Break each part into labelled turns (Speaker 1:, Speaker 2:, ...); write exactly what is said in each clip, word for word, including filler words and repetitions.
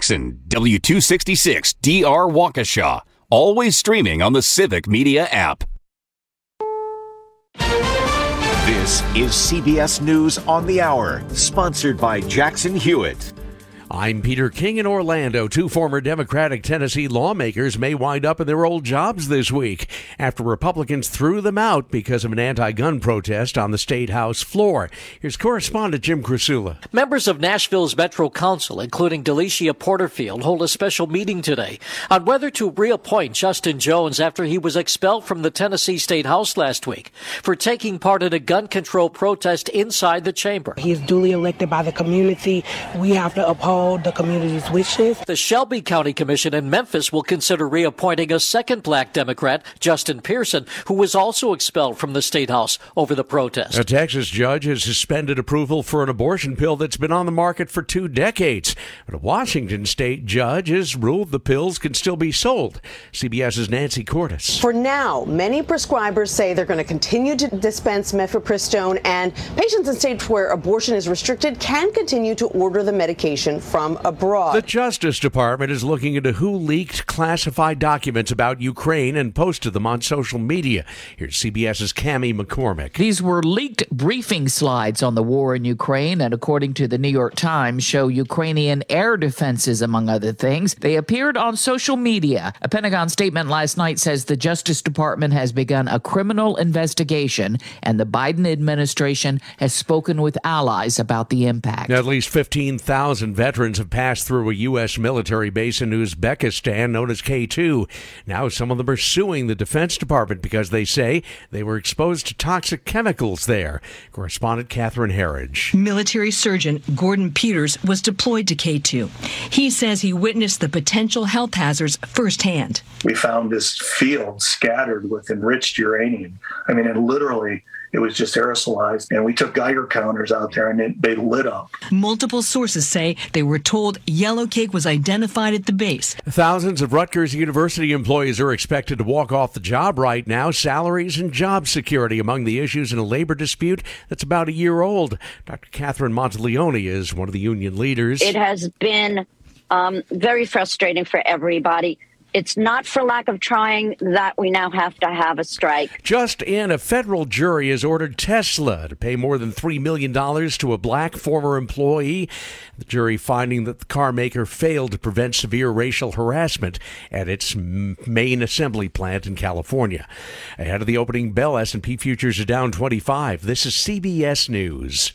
Speaker 1: Jackson, W two sixty-six D R Waukesha. Always streaming on the Civic Media app.
Speaker 2: This is C B S News on the Hour, sponsored by Jackson Hewitt.
Speaker 3: I'm Peter King in Orlando. Two former Democratic Tennessee lawmakers may wind up in their old jobs this week after Republicans threw them out because of an anti-gun protest on the State House floor. Here's correspondent Jim Krasula.
Speaker 4: Members of Nashville's Metro Council, including Delicia Porterfield, hold a special meeting today on whether to reappoint Justin Jones after he was expelled from the Tennessee State House last week for taking part in a gun control protest inside the chamber.
Speaker 5: He is duly elected by the community. We have to uphold the community's wishes.
Speaker 4: The Shelby County Commission in Memphis will consider reappointing a second black Democrat, Justin Pearson, who was also expelled from the State House over the protest.
Speaker 3: A Texas judge has suspended approval for an abortion pill that's been on the market for two decades. But a Washington state judge has ruled the pills can still be sold. CBS's Nancy Cordes.
Speaker 6: For now, many prescribers say they're going to continue to dispense mifepristone, and patients in states where abortion is restricted can continue to order the medication from abroad.
Speaker 3: The Justice Department is looking into who leaked classified documents about Ukraine and posted them on social media. Here's CBS's Cammie McCormick.
Speaker 7: These were leaked briefing slides on the war in Ukraine, and according to the New York Times, show Ukrainian air defenses, among other things. They appeared on social media. A Pentagon statement last night says the Justice Department has begun a criminal investigation, and the Biden administration has spoken with allies about the impact.
Speaker 3: At least fifteen thousand veterans have passed through a U S military base in Uzbekistan known as K two. Now some of them are suing the Defense Department because they say they were exposed to toxic chemicals there. Correspondent Catherine Herridge.
Speaker 8: Military surgeon Gordon Peters was deployed to K two. He says he witnessed the potential health hazards firsthand.
Speaker 9: We found this field scattered with enriched uranium. I mean, it literally, it was just aerosolized, and we took Geiger counters out there, and it, they lit up.
Speaker 8: Multiple sources say they were told yellow cake was identified at the base.
Speaker 3: Thousands of Rutgers University employees are expected to walk off the job right now. Salaries and job security among the issues in a labor dispute that's about a year old. Doctor Catherine Monteleone is one of the union leaders.
Speaker 10: It has been um, very frustrating for everybody. It's not for lack of trying that we now have to have a strike.
Speaker 3: Just in, a federal jury has ordered Tesla to pay more than three million dollars to a black former employee. The jury finding that the car maker failed to prevent severe racial harassment at its main assembly plant in California. Ahead of the opening bell, S and P futures are down twenty-five. This is C B S News.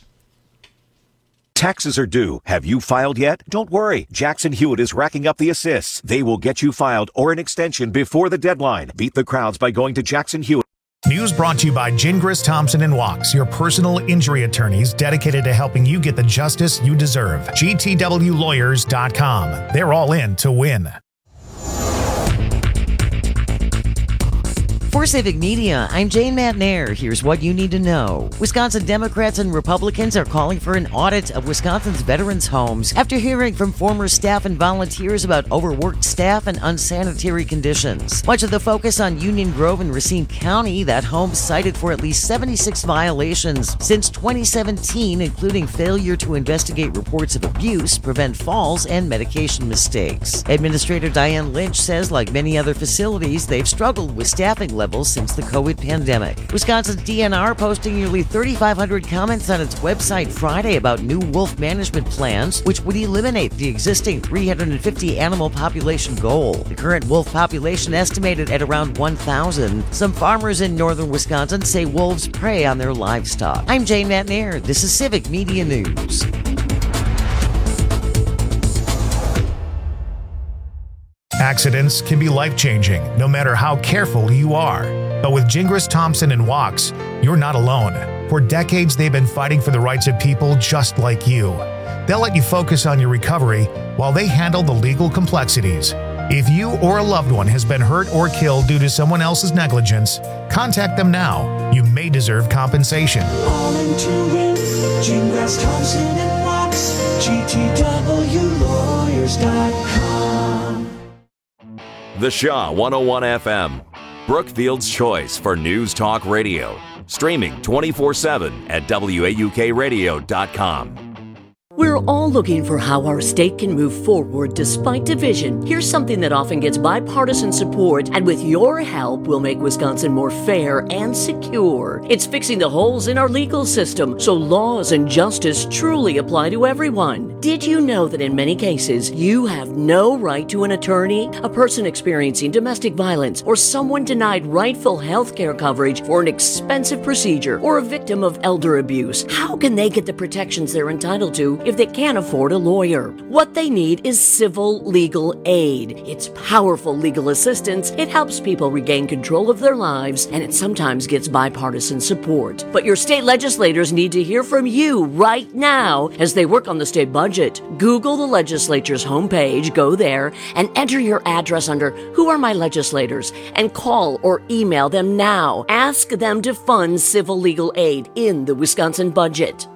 Speaker 2: Taxes are due. Have you filed yet? Don't worry. Jackson Hewitt is racking up the assists. They will get you filed or an extension before the deadline. Beat the crowds by going to Jackson Hewitt.
Speaker 11: News brought to you by Gingras, Thompson and Wachs, your personal injury attorneys dedicated to helping you get the justice you deserve. G T W lawyers dot com. They're all in to win.
Speaker 12: For Civic Media, I'm Jane Matnair. Here's what you need to know. Wisconsin Democrats and Republicans are calling for an audit of Wisconsin's veterans' homes after hearing from former staff and volunteers about overworked staff and unsanitary conditions. Much of the focus on Union Grove and Racine County, that home cited for at least seventy-six violations since twenty seventeen, including failure to investigate reports of abuse, prevent falls, and medication mistakes. Administrator Diane Lynch says, like many other facilities, they've struggled with staffing levels since the COVID pandemic. Wisconsin's D N R posting nearly thirty-five hundred comments on its website Friday about new wolf management plans, which would eliminate the existing three hundred fifty animal population goal. The current wolf population estimated at around one thousand. Some farmers in northern Wisconsin say wolves prey on their livestock. I'm Jane Matnair. This is Civic Media News.
Speaker 11: Accidents can be life-changing, no matter how careful you are. But with Gingras, Thompson and Wachs, you're not alone. For decades, they've been fighting for the rights of people just like you. They'll let you focus on your recovery while they handle the legal complexities. If you or a loved one has been hurt or killed due to someone else's negligence, contact them now. You may deserve compensation.
Speaker 13: All in to win. Gingras, Thompson and Wachs. G T W lawyers dot com.
Speaker 1: The Shaw one oh one F M, Brookfield's choice for news talk radio. Streaming twenty-four seven at W A U K radio dot com.
Speaker 14: We're all looking for how our state can move forward despite division. Here's something that often gets bipartisan support, and with your help, we'll make Wisconsin more fair and secure. It's fixing the holes in our legal system so laws and justice truly apply to everyone. Did you know that in many cases, you have no right to an attorney? A person experiencing domestic violence, or someone denied rightful health care coverage for an expensive procedure, or a victim of elder abuse, how can they get the protections they're entitled to if they can't afford a lawyer? What they need is civil legal aid. It's powerful legal assistance. It helps people regain control of their lives, and it sometimes gets bipartisan support. But your state legislators need to hear from you right now as they work on the state budget. Google the legislature's homepage, go there, and enter your address under Who Are My Legislators, and call or email them now. Ask them to fund civil legal aid in the Wisconsin budget.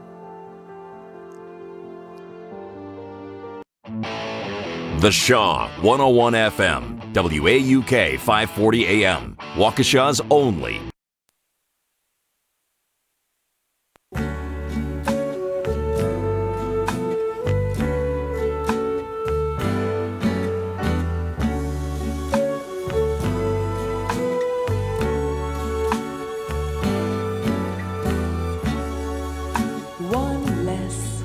Speaker 1: The Shaw one oh one F M, W A U K five forty A M, Waukesha's only.
Speaker 13: One less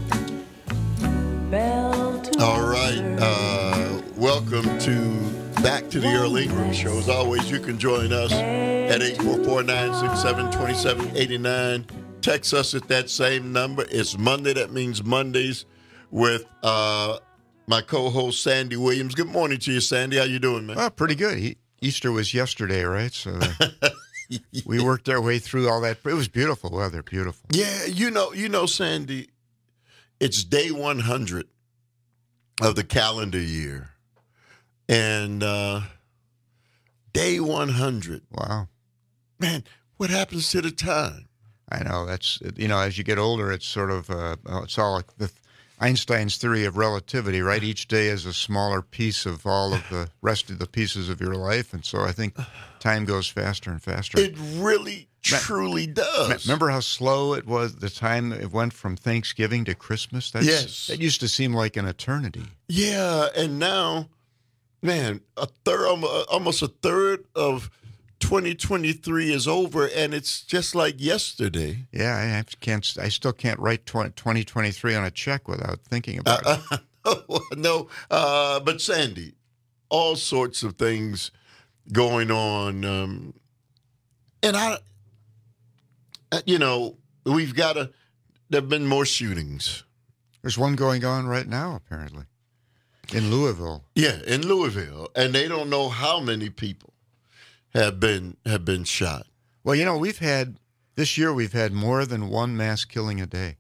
Speaker 13: bell to
Speaker 15: All right. Uh, welcome to Back to the Earl Ingram Show. As always, you can join us at eight four four, nine six seven, two seven eight nine. Text us at that same number. It's Monday. That means Mondays with uh, my co-host, Sandy Williams. Good morning to you, Sandy. How you doing, man?
Speaker 16: Oh, pretty good. He, Easter was yesterday, right? So uh, we worked our way through all that. It was beautiful weather, beautiful.
Speaker 15: Yeah, you know, you know, Sandy, it's day one hundred of the calendar year. And uh, day one hundred.
Speaker 16: Wow.
Speaker 15: Man, what happens to the time?
Speaker 16: I know. That's, you know, as you get older, it's sort of, uh, it's all like the Einstein's theory of relativity, right? Each day is a smaller piece of all of the rest of the pieces of your life. And so I think time goes faster and faster.
Speaker 15: It really, truly does.
Speaker 16: Remember how slow it was, the time it went from Thanksgiving to Christmas? That's,
Speaker 15: yes.
Speaker 16: That used to seem like an eternity.
Speaker 15: Yeah, and now, man, a third, almost a third of twenty twenty-three is over, and it's just like yesterday.
Speaker 16: Yeah, I can't. I still can't write twenty twenty-three on a check without thinking about
Speaker 15: uh,
Speaker 16: it.
Speaker 15: Uh, no, uh, but Sandy, all sorts of things going on, um, and I, you know, we've got to. There've been more shootings.
Speaker 16: There's one going on right now, apparently, in Louisville.
Speaker 15: Yeah, in Louisville, and they don't know how many people have been have been shot.
Speaker 16: Well, you know, we've had this year we've had more than one mass killing a day.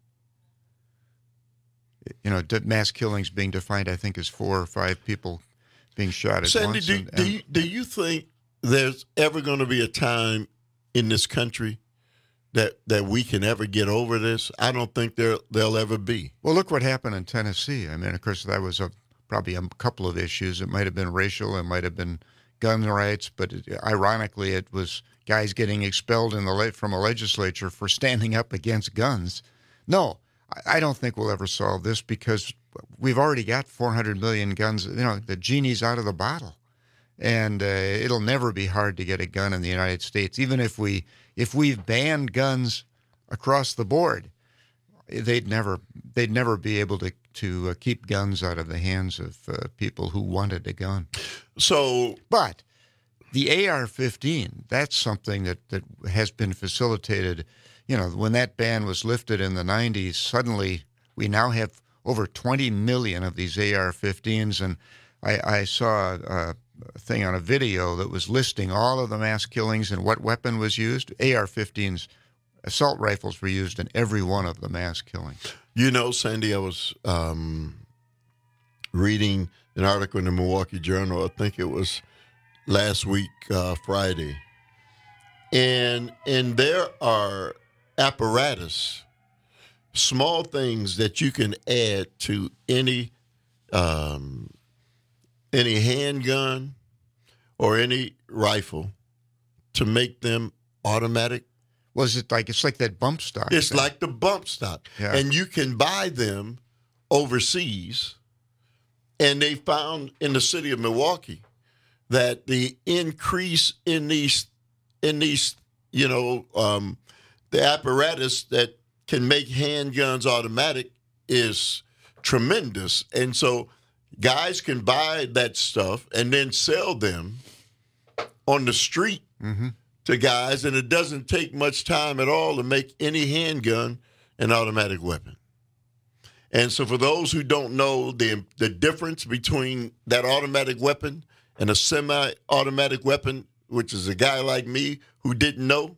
Speaker 16: You know, mass killings being defined, I think, as four or five people being shot at
Speaker 15: Sandy,
Speaker 16: once.
Speaker 15: do,
Speaker 16: and, and,
Speaker 15: do you do you think there's ever going to be a time in this country that that we can ever get over this? I don't think there there'll ever be.
Speaker 16: Well, look what happened in Tennessee. I mean, of course, that was a, probably a couple of issues. It might have been racial. It might have been gun rights, but it, ironically, it was guys getting expelled in the from a legislature for standing up against guns. No, I, I don't think we'll ever solve this because we've already got four hundred million guns. You know, the genie's out of the bottle, and uh, it'll never be hard to get a gun in the United States. Even if we if we've banned guns across the board, they'd never they'd never be able to to uh, keep guns out of the hands of uh, people who wanted a gun.
Speaker 15: So,
Speaker 16: but the A R fifteen, that's something that, that has been facilitated. You know, when that ban was lifted in the nineties, suddenly we now have over twenty million of these A R fifteens. And I, I saw a, a thing on a video that was listing all of the mass killings and what weapon was used. A R fifteens, assault rifles were used in every one of the mass killings.
Speaker 15: You know, Sandy, I was um, reading an article in the Milwaukee Journal, I think it was last week, uh, Friday. And and there are apparatus, small things that you can add to any um, any handgun or any rifle to make them automatic.
Speaker 16: Was it like, it's like that bump stock?
Speaker 15: It's
Speaker 16: thing.
Speaker 15: like the bump stock.
Speaker 16: Yeah.
Speaker 15: And you can buy them overseas, and they found in the city of Milwaukee that the increase in these in these you know um, the apparatus that can make handguns automatic is tremendous, and so guys can buy that stuff and then sell them on the street
Speaker 16: mm-hmm.
Speaker 15: to guys, and it doesn't take much time at all to make any handgun an automatic weapon. And so for those who don't know the the difference between that automatic weapon and a semi-automatic weapon, which is a guy like me who didn't know,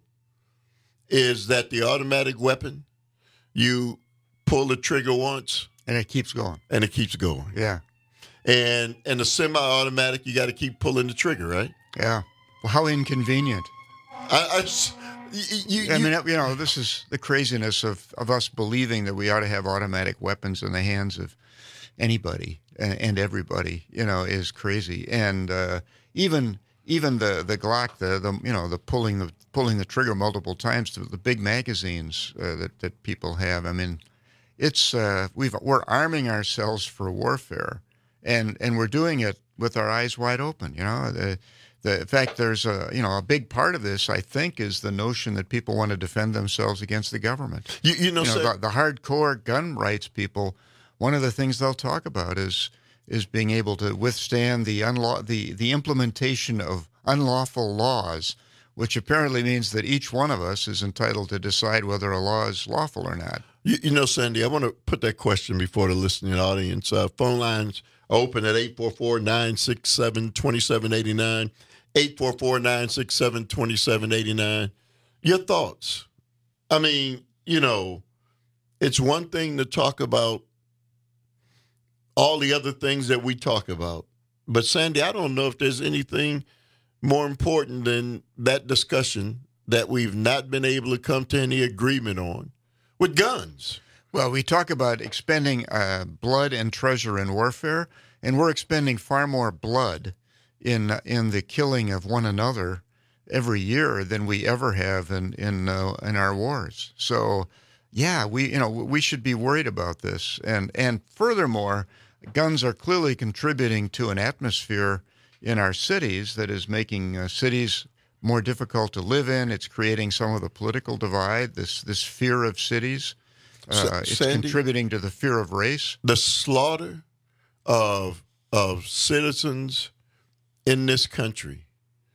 Speaker 15: is that the automatic weapon, you pull the trigger once.
Speaker 16: And it keeps going.
Speaker 15: And it keeps going.
Speaker 16: Yeah.
Speaker 15: And and the semi-automatic, you got to keep pulling the trigger, right?
Speaker 16: Yeah. Well, how inconvenient.
Speaker 15: I, I, you, you,
Speaker 16: I mean, you know, this is the craziness of, of us believing that we ought to have automatic weapons in the hands of anybody and, and everybody, you know, is crazy. And uh, even even the, the Glock, the, the you know, the pulling the pulling the trigger multiple times to the big magazines uh, that, that people have. I mean, it's uh, we've we're arming ourselves for warfare, and and we're doing it with our eyes wide open. You know, the, the in fact, there's a you know a big part of this, I think, is the notion that people want to defend themselves against the government.
Speaker 15: You, you know,
Speaker 16: you know
Speaker 15: so-
Speaker 16: the, the hardcore gun rights people. One of the things they'll talk about is is being able to withstand the unlaw the the implementation of unlawful laws, which apparently means that each one of us is entitled to decide whether a law is lawful or not.
Speaker 15: You, you know, Sandy, I want to put that question before the listening audience. Uh, phone lines are open at eight four four, nine six seven, two seven eight nine, eight four four, nine six seven, two seven eight nine. Your thoughts? I mean, you know, it's one thing to talk about all the other things that we talk about. But, Sandy, I don't know if there's anything more important than that discussion that we've not been able to come to any agreement on with guns.
Speaker 16: Well, we talk about expending uh, blood and treasure in warfare, and we're expending far more blood in in the killing of one another every year than we ever have in in uh, in our wars. So, yeah, we you know we should be worried about this, and and furthermore, guns are clearly contributing to an atmosphere in our cities that is making uh, cities more difficult to live in. It's creating some of the political divide, this this fear of cities. Uh, it's
Speaker 15: Sandy,
Speaker 16: contributing to the fear of race.
Speaker 15: The slaughter of of citizens in this country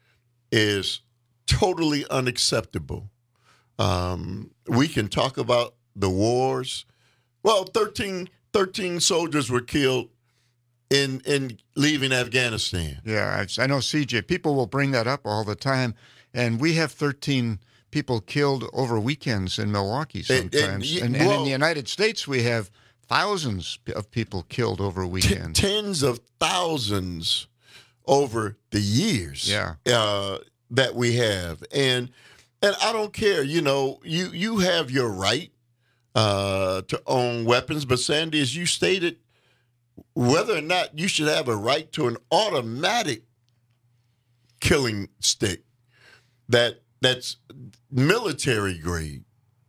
Speaker 15: is totally unacceptable. Um, we can talk about the wars. Well, thirteen, thirteen soldiers were killed in in leaving Afghanistan.
Speaker 16: Yeah, I, I know, C J. People will bring that up all the time, and we have thirteen people killed over weekends in Milwaukee sometimes. And, and, and, and in the United States, we have thousands of people killed over weekends.
Speaker 15: T- tens of thousands over the years
Speaker 16: yeah.
Speaker 15: uh, that we have. And and I don't care, you know, you, you have your right uh, to own weapons, but Sandy, as you stated, whether or not you should have a right to an automatic killing stick that that's military grade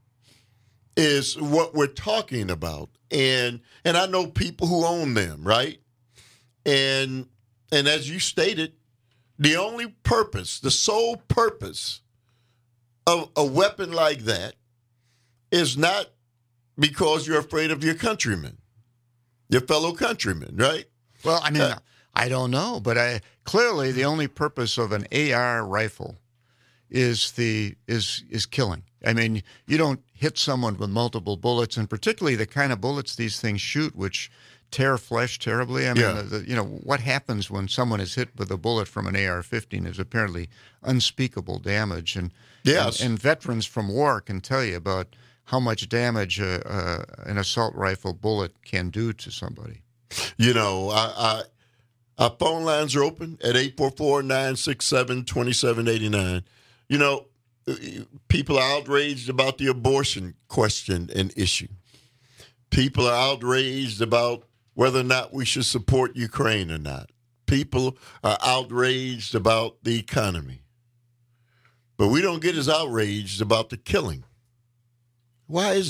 Speaker 15: is what we're talking about. And and I know people who own them, right? And and as you stated, the only purpose, the sole purpose of a weapon like that is not because you're afraid of your countrymen, your fellow countrymen, right?
Speaker 16: Well, I mean,
Speaker 15: Uh,
Speaker 16: I don't know, but I, clearly the only purpose of an A R rifle is the is is killing. I mean, you don't hit someone with multiple bullets, and particularly the kind of bullets these things shoot, which tear flesh terribly. I mean,
Speaker 15: Yeah.
Speaker 16: the, the, you know, what happens when someone is hit with a bullet from an A R fifteen is apparently unspeakable damage. And,
Speaker 15: Yes.
Speaker 16: and, and veterans from war can tell you about how much damage uh, uh, an assault rifle bullet can do to somebody.
Speaker 15: You know, I, I, our phone lines are open at eight four four, nine six seven, two seven eight nine. You know, people are outraged about the abortion question and issue. People are outraged about whether or not we should support Ukraine or not. People are outraged about the economy. But we don't get as outraged about the killing. Why is that?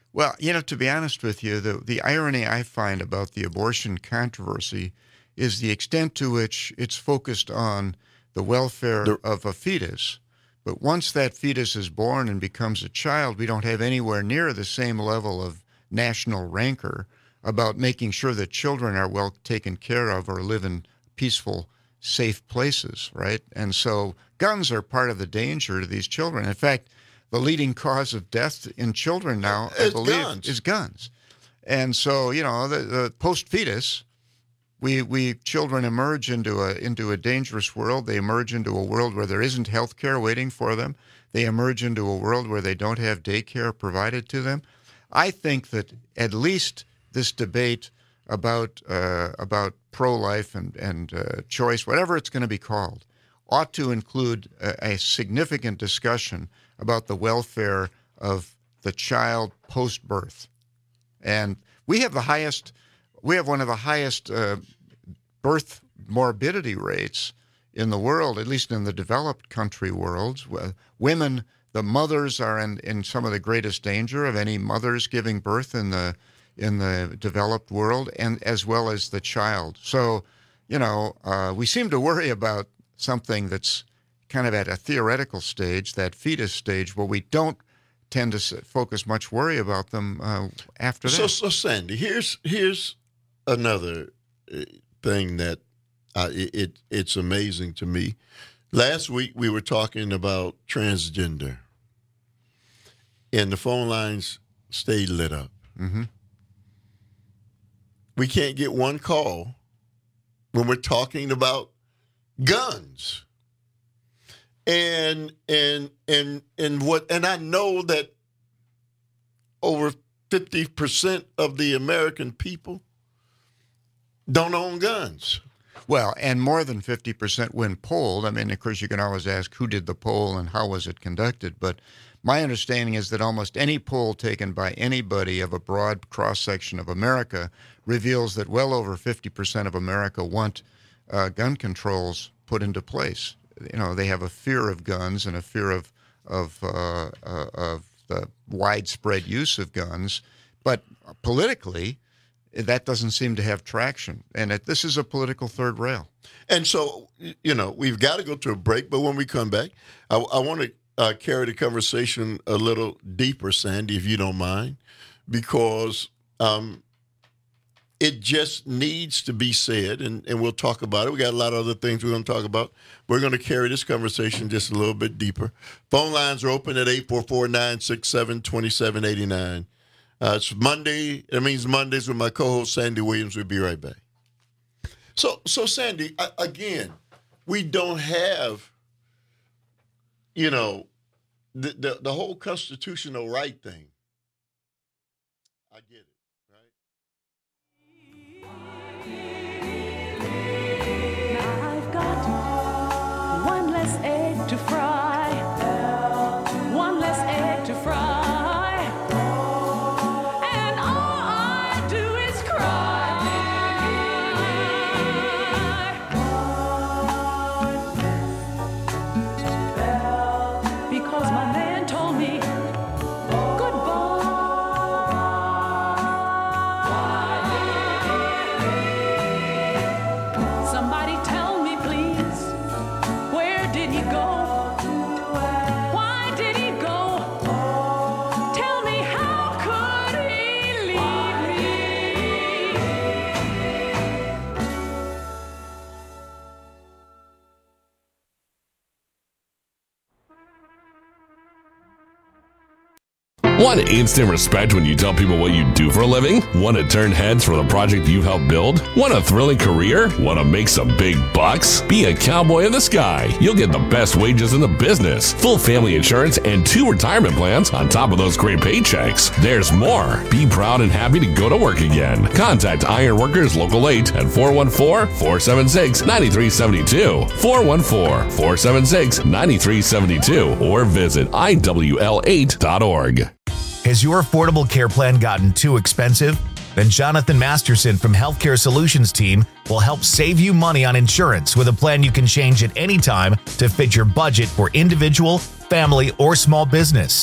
Speaker 16: Well, you know, to be honest with you, the, the irony I find about the abortion controversy is the extent to which it's focused on the welfare the, of a fetus. But once that fetus is born and becomes a child, we don't have anywhere near the same level of national rancor about making sure that children are well taken care of or live in peaceful, safe places, right? And so guns are part of the danger to these children. In fact, the leading cause of death in children now, I
Speaker 15: it's
Speaker 16: believe,
Speaker 15: guns.
Speaker 16: is guns. And so, you know, the, the post-fetus, we we children emerge into a into a dangerous world. They emerge into a world where there isn't health care waiting for them. They emerge into a world where they don't have daycare provided to them. I think that at least this debate about uh, about pro-life and, and uh, choice, whatever it's going to be called, ought to include a, a significant discussion about the welfare of the child post-birth. And we have the highest, we have one of the highest uh, birth morbidity rates in the world, at least in the developed country worlds. Women, the mothers are in, in some of the greatest danger of any mothers giving birth in the in the developed world, and as well as the child. So, you know, uh, we seem to worry about something that's kind of at a theoretical stage, that fetus stage, where we don't tend to focus much worry about them uh, after that.
Speaker 15: So, so Sandy, here's here's another thing that uh, it, it it's amazing to me. Last week we were talking about transgender, and the phone lines stayed lit up.
Speaker 16: Mm-hmm.
Speaker 15: We can't get one call when we're talking about guns. And and and and what and I know that over fifty percent of the American people don't own guns.
Speaker 16: Well, and more than fifty percent when polled. I mean, of course, you can always ask who did the poll and how was it conducted. But my understanding is that almost any poll taken by anybody of a broad cross-section of America reveals that well over fifty percent of America want uh, gun controls put into place. You know, they have a fear of guns and a fear of of uh, uh, of the widespread use of guns. But politically, that doesn't seem to have traction. And it, this is a political third rail.
Speaker 15: And so, you know, we've got to go to a break. But when we come back, I, I want to uh, carry the conversation a little deeper, Sandy, if you don't mind, because um, it just needs to be said, and, and we'll talk about it. We got a lot of other things we're going to talk about. We're going to carry this conversation just a little bit deeper. Phone lines are open at eight four four, nine six seven, two seven eight nine. Uh, it's Monday. It means Mondays with my co-host, Sandy Williams. We'll be right back. So, so Sandy, I, again, we don't have, you know, the, the, the whole constitutional right thing. I get it.
Speaker 13: One less egg to fry. One less egg to fry. And all I do is cry. Because my man told me goodbye. Somebody tell me, please. Where did he go? Why did he go? Tell me, how could he leave me?
Speaker 17: Want instant respect when you tell people what you do for a living? Want to turn heads for the project you helped build? Want a thrilling career? Want to make some big bucks? Be a cowboy in the sky. You'll get the best wages in the business, full family insurance, and two retirement plans on top of those great paychecks. There's more. Be proud and happy to go to work again. Contact Ironworkers Local eight at four one four, four seven six, nine three seven two, four one four, four seven six, nine three seven two, or visit I W L eight dot org.
Speaker 11: Has your affordable care plan gotten too expensive? Then Jonathan Masterson from Healthcare Solutions Team will help save you money on insurance with a plan you can change at any time to fit your budget for individual, family, or small business.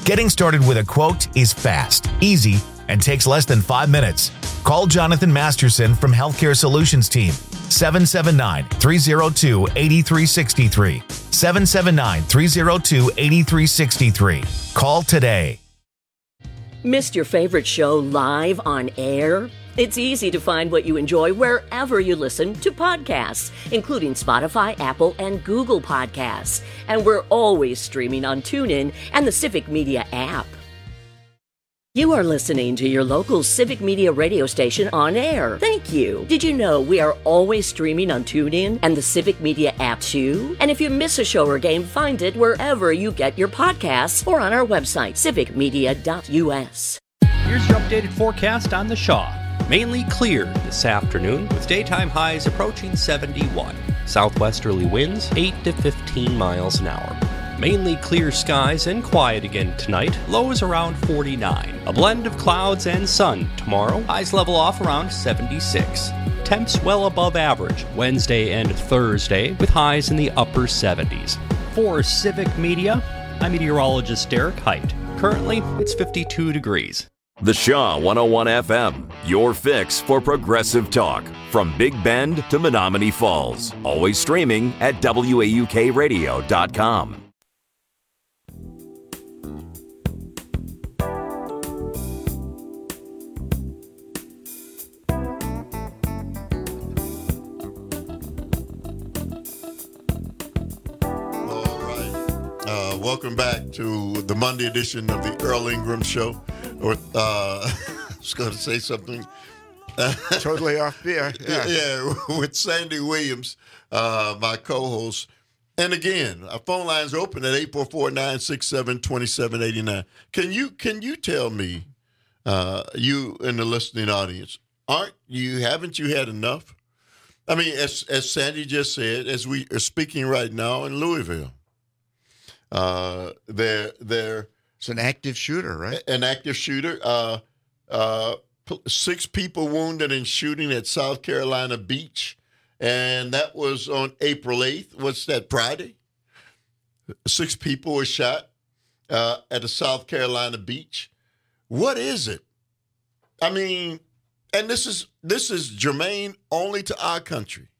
Speaker 11: Getting started with a quote is fast, easy, and takes less than five minutes. Call Jonathan Masterson from Healthcare Solutions Team, seven seven nine, three oh two, eight three six three, seven seven nine, three oh two, eight three six three. Call today.
Speaker 14: Missed your favorite show live on air? It's easy to find what you enjoy wherever you listen to podcasts, including Spotify, Apple, and Google Podcasts. And we're always streaming on TuneIn and the Civic Media app. You are listening to your local Civic Media radio station on air. Thank you. Did you know we are always streaming on TuneIn and the Civic Media app too? And if you miss a show or game, find it wherever you get your podcasts or on our website, civic media dot u s.
Speaker 18: Here's your updated forecast on the Shaw. Mainly clear this afternoon with daytime highs approaching seventy-one. Southwesterly winds eight to fifteen miles an hour. Mainly clear skies and quiet again tonight. Lows around forty-nine. A blend of clouds and sun tomorrow. Highs level off around seventy-six. Temps well above average Wednesday and Thursday with highs in the upper seventies. For Civic Media, I'm meteorologist Derek Height. Currently, it's fifty-two degrees.
Speaker 1: The Shaw one oh one F M, your fix for progressive talk. From Big Bend to Menominee Falls. Always streaming at W A U K radio dot com.
Speaker 15: Uh, welcome back to the Monday edition of the Earl Ingram Show. Or uh, I was going to say something
Speaker 16: totally off beer. Yeah,
Speaker 15: yeah, with Sandy Williams, uh, my co-host. And again, our phone lines are open at eight four four, nine six seven, two seven eight nine. Can you can you tell me, uh, you in the listening audience, aren't you haven't you had enough? I mean, as as Sandy just said, as we are speaking right now in Louisville. Uh, they're, they're,
Speaker 16: it's an active shooter, right?
Speaker 15: An active shooter. Uh, uh, p- six people wounded in shooting at South Carolina Beach. And that was on April eighth. What's that, Friday? Six people were shot uh, at a South Carolina beach. What is it? I mean, and this is this is germane only to our country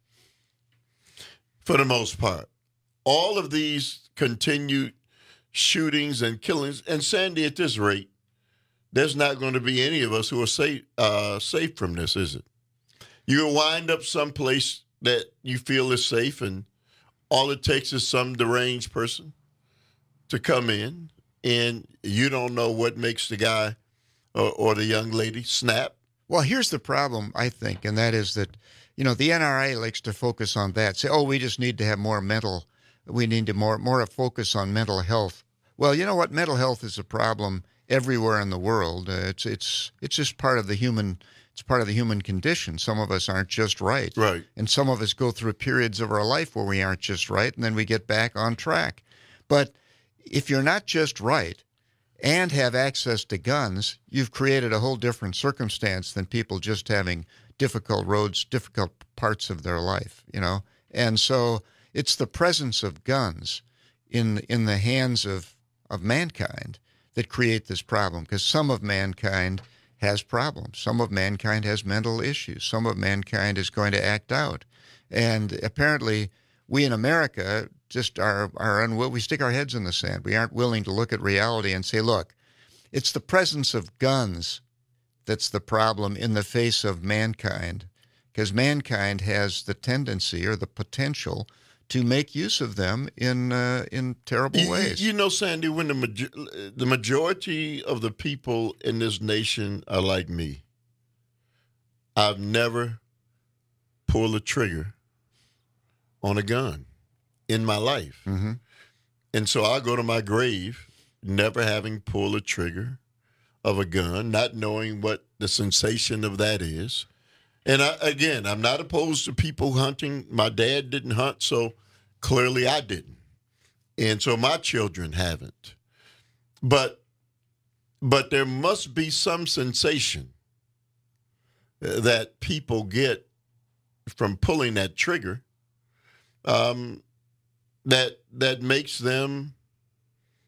Speaker 15: for the most part. All of these continued shootings and killings. And Sandy, at this rate, there's not going to be any of us who are safe, uh, safe from this, is it? You'll wind up someplace that you feel is safe, and all it takes is some deranged person to come in, and you don't know what makes the guy or, or the young lady snap.
Speaker 16: Well, here's the problem, I think, and that is that, you know, the N R A likes to focus on that. Say, oh, we just need to have more mental We need to more more a focus on mental health. Well, you know what? Mental health is a problem everywhere in the world. Uh, it's it's it's just part of the human. It's part of the human condition. Some of us aren't just right,
Speaker 15: right,
Speaker 16: and some of us go through periods of our life where we aren't just right, and then we get back on track. But if you're not just right and have access to guns, you've created a whole different circumstance than people just having difficult roads, difficult parts of their life. You know, and so. It's the presence of guns in in the hands of, of mankind that create this problem, because some of mankind has problems. Some of mankind has mental issues. Some of mankind is going to act out. And apparently we in America just are, are unwilling. We stick our heads in the sand. We aren't willing to look at reality and say, look, it's the presence of guns that's the problem in the face of mankind, because mankind has the tendency or the potential to make use of them in uh, in terrible
Speaker 15: you,
Speaker 16: ways.
Speaker 15: You know, Sandy, when the major- the majority of the people in this nation are like me, I've never pulled a trigger on a gun in my life.
Speaker 16: Mm-hmm.
Speaker 15: And so I go to my grave never having pulled a trigger of a gun, not knowing what the sensation of that is. And I, again, I'm not opposed to people hunting. My dad didn't hunt, so clearly I didn't. And so my children haven't. But but there must be some sensation that people get from pulling that trigger um, that that makes them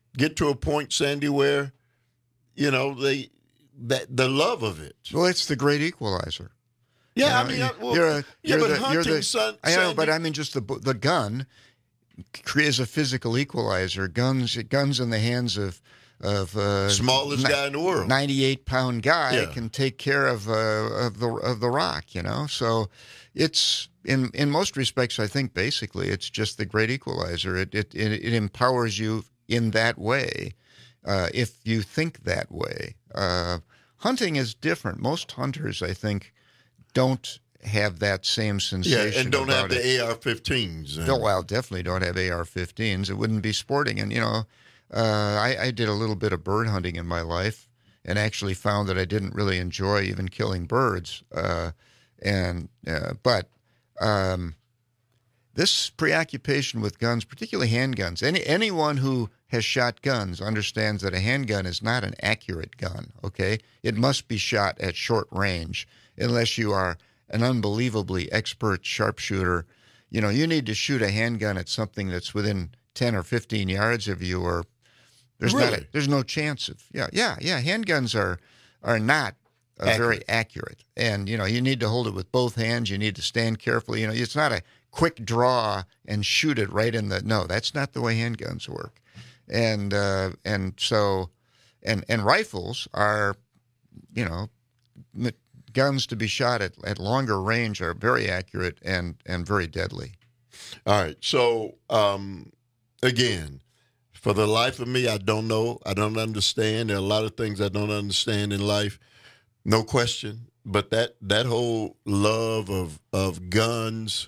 Speaker 15: get to a point, Sandy, where, you know, they that the love of it.
Speaker 16: Well, it's the great equalizer.
Speaker 15: Yeah,
Speaker 16: you know,
Speaker 15: I mean, well,
Speaker 16: you're a,
Speaker 15: yeah,
Speaker 16: you're
Speaker 15: but
Speaker 16: the,
Speaker 15: hunting,
Speaker 16: you're the,
Speaker 15: son,
Speaker 16: I know,
Speaker 15: Sandy,
Speaker 16: but I mean, just the the gun creates a physical equalizer. Guns, guns in the hands of of uh,
Speaker 15: smallest
Speaker 16: ni-
Speaker 15: guy in the world,
Speaker 16: ninety-eight pound guy
Speaker 15: Yeah.
Speaker 16: can take care of uh, of the of the rock. You know, so it's in in most respects, I think basically it's just the great equalizer. It it it, it empowers you in that way, uh, if you think that way. Uh, hunting is different. Most hunters, I think, don't have that same sensation.
Speaker 15: yeah, and don't have
Speaker 16: about it.
Speaker 15: the A R fifteens.
Speaker 16: No, well, definitely don't have A R fifteens. It wouldn't be sporting. And, you know, uh, I, I did a little bit of bird hunting in my life and actually found that I didn't really enjoy even killing birds. Uh, and uh, But um, this preoccupation with guns, particularly handguns, any anyone who has shot guns understands that a handgun is not an accurate gun, okay? It must be shot at short range unless you are an unbelievably expert sharpshooter. You know, you need to shoot a handgun at something that's within ten or fifteen yards of you, or there's not a,
Speaker 15: Really?
Speaker 16: there's no chance of yeah yeah yeah handguns are are not uh, very accurate, and you know you need to hold it with both hands. You need to stand carefully. You know, it's not a quick draw and shoot it right in the no. That's not the way handguns work, and uh, and so and and rifles are, you know. m- Guns to be shot at, at longer range are very accurate and, and very deadly.
Speaker 15: All right. So, um, again, for the life of me, I don't know. I don't understand. There are a lot of things I don't understand in life, no question. But that that whole love of of guns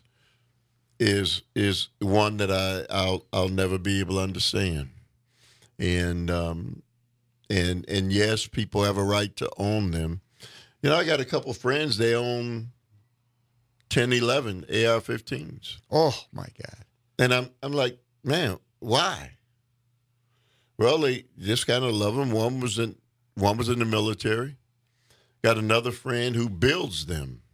Speaker 15: is is one that I I'll I'll never be able to understand. And um, and and yes, people have a right to own them. You know, I got a couple friends, they own ten, eleven A R fifteens.
Speaker 16: Oh, my God.
Speaker 15: And I'm I'm like, man, why? Well, they just kind of love them. One was in one was in the military. Got another friend who builds them.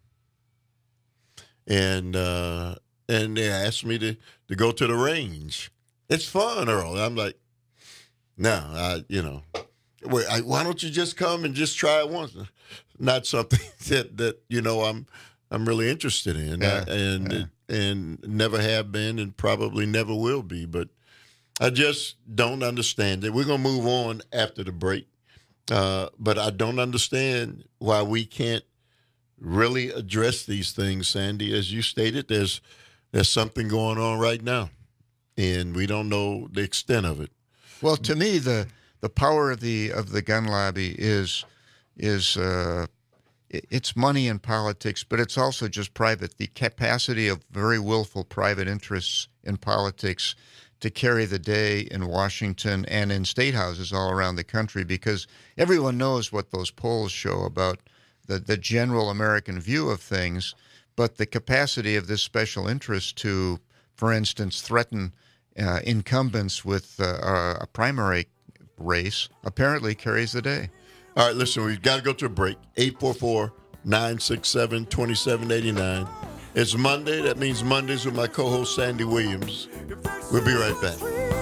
Speaker 15: And uh, and they asked me to, to go to the range. It's fun, Earl. I'm like, no, I, you know, wait, I, why don't you just come and just try it once? Not something that, that you know I'm I'm really interested in,
Speaker 16: Yeah,
Speaker 15: I, and
Speaker 16: yeah.
Speaker 15: and never have been, and probably never will be. But I just don't understand it. We're gonna move on after the break, uh, but I don't understand why we can't really address these things, Sandy. As you stated, there's there's something going on right now, and we don't know the extent of it.
Speaker 16: Well, to me, the the power of the of the gun lobby is is uh, it- it's money in politics, but it's also just private. The capacity of very willful private interests in politics to carry the day in Washington and in state houses all around the country, because everyone knows what those polls show about the, the general American view of things, but the capacity of this special interest to, for instance, threaten uh, incumbents with uh, a primary race apparently carries the day.
Speaker 15: All right, listen, we've got to go to a break. eight four four, nine six seven, two seven eight nine. It's Monday. That means Mondays with my co-host, Sandy Williams. We'll be right back.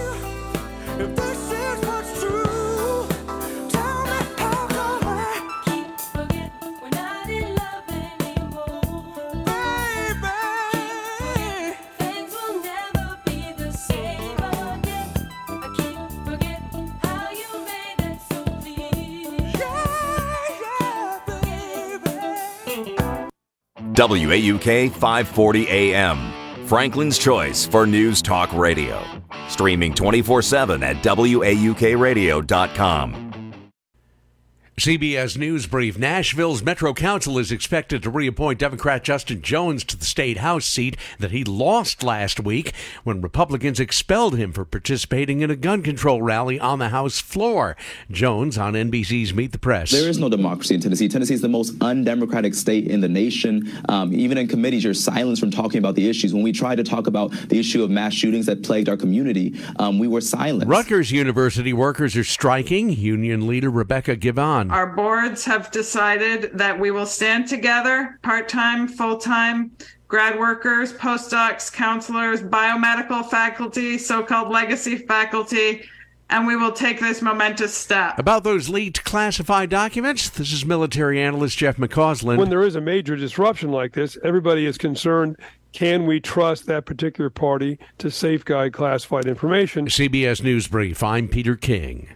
Speaker 1: W A U K five forty A M, Franklin's choice for news talk radio. Streaming twenty-four seven at W A U K radio dot com.
Speaker 3: C B S News Brief. Nashville's Metro Council is expected to reappoint Democrat Justin Jones to the state House seat that he lost last week when Republicans expelled him for participating in a gun control rally on the House floor. Jones on N B C's Meet the Press.
Speaker 19: There is no democracy in Tennessee. Tennessee is the most undemocratic state in the nation. Um, even in committees, you're silenced from talking about the issues. When we tried to talk about the issue of mass shootings that plagued our community, um, we were silenced.
Speaker 3: Rutgers University workers are striking. Union leader Rebecca Givon.
Speaker 20: Our boards have decided that we will stand together, part-time, full-time, grad workers, postdocs, counselors, biomedical faculty, so-called legacy faculty, and we will take this momentous step.
Speaker 3: About those leaked classified documents, this is military analyst Jeff McCausland.
Speaker 21: When there is a major disruption like this, everybody is concerned, can we trust that particular party to safeguard classified information?
Speaker 3: C B S News Brief, I'm Peter King.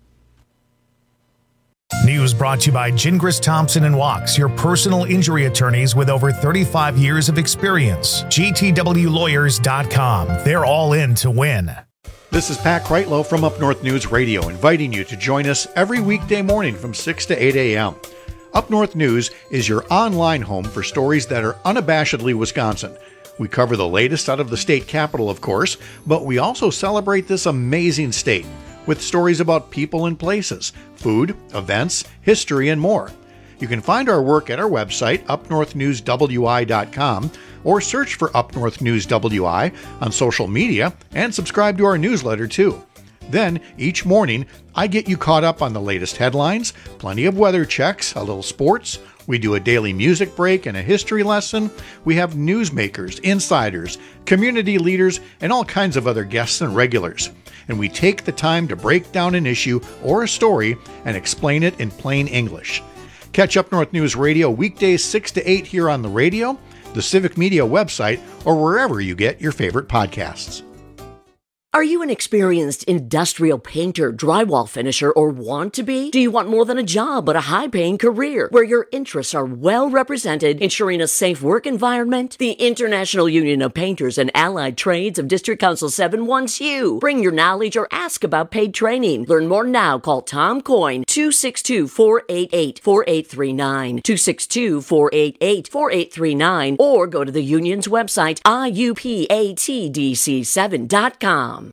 Speaker 11: News brought to you by Gingras Thompson and Wachs, your personal injury attorneys with over thirty-five years of experience. G T W lawyers dot com. They're all in to win.
Speaker 22: This is Pat Kreitlow from Up North News Radio, inviting you to join us every weekday morning from six to eight a.m. Up North News is your online home for stories that are unabashedly Wisconsin. We cover the latest out of the state capital, of course, but we also celebrate this amazing state with stories about people and places, food, events, history, and more. You can find our work at our website, up north news w i dot com, or search for Up North News W I on social media and subscribe to our newsletter too. Then, each morning, I get you caught up on the latest headlines, plenty of weather checks, a little sports. We do a daily music break and a history lesson. We have newsmakers, insiders, community leaders, and all kinds of other guests and regulars. And we take the time to break down an issue or a story and explain it in plain English. Catch Up North News Radio weekdays six to eight here on the radio, the Civic Media website, or wherever you get your favorite podcasts.
Speaker 14: Are you an experienced industrial painter, drywall finisher, or want to be? Do you want more than a job, but a high-paying career where your interests are well represented, ensuring a safe work environment? The International Union of Painters and Allied Trades of District Council seven wants you. Bring your knowledge or ask about paid training. Learn more now. Call Tom Coyne, two six two, four eight eight, four eight three nine, two six two, four eight eight, four eight three nine, or go to the union's website, I U P A T D C seven dot com.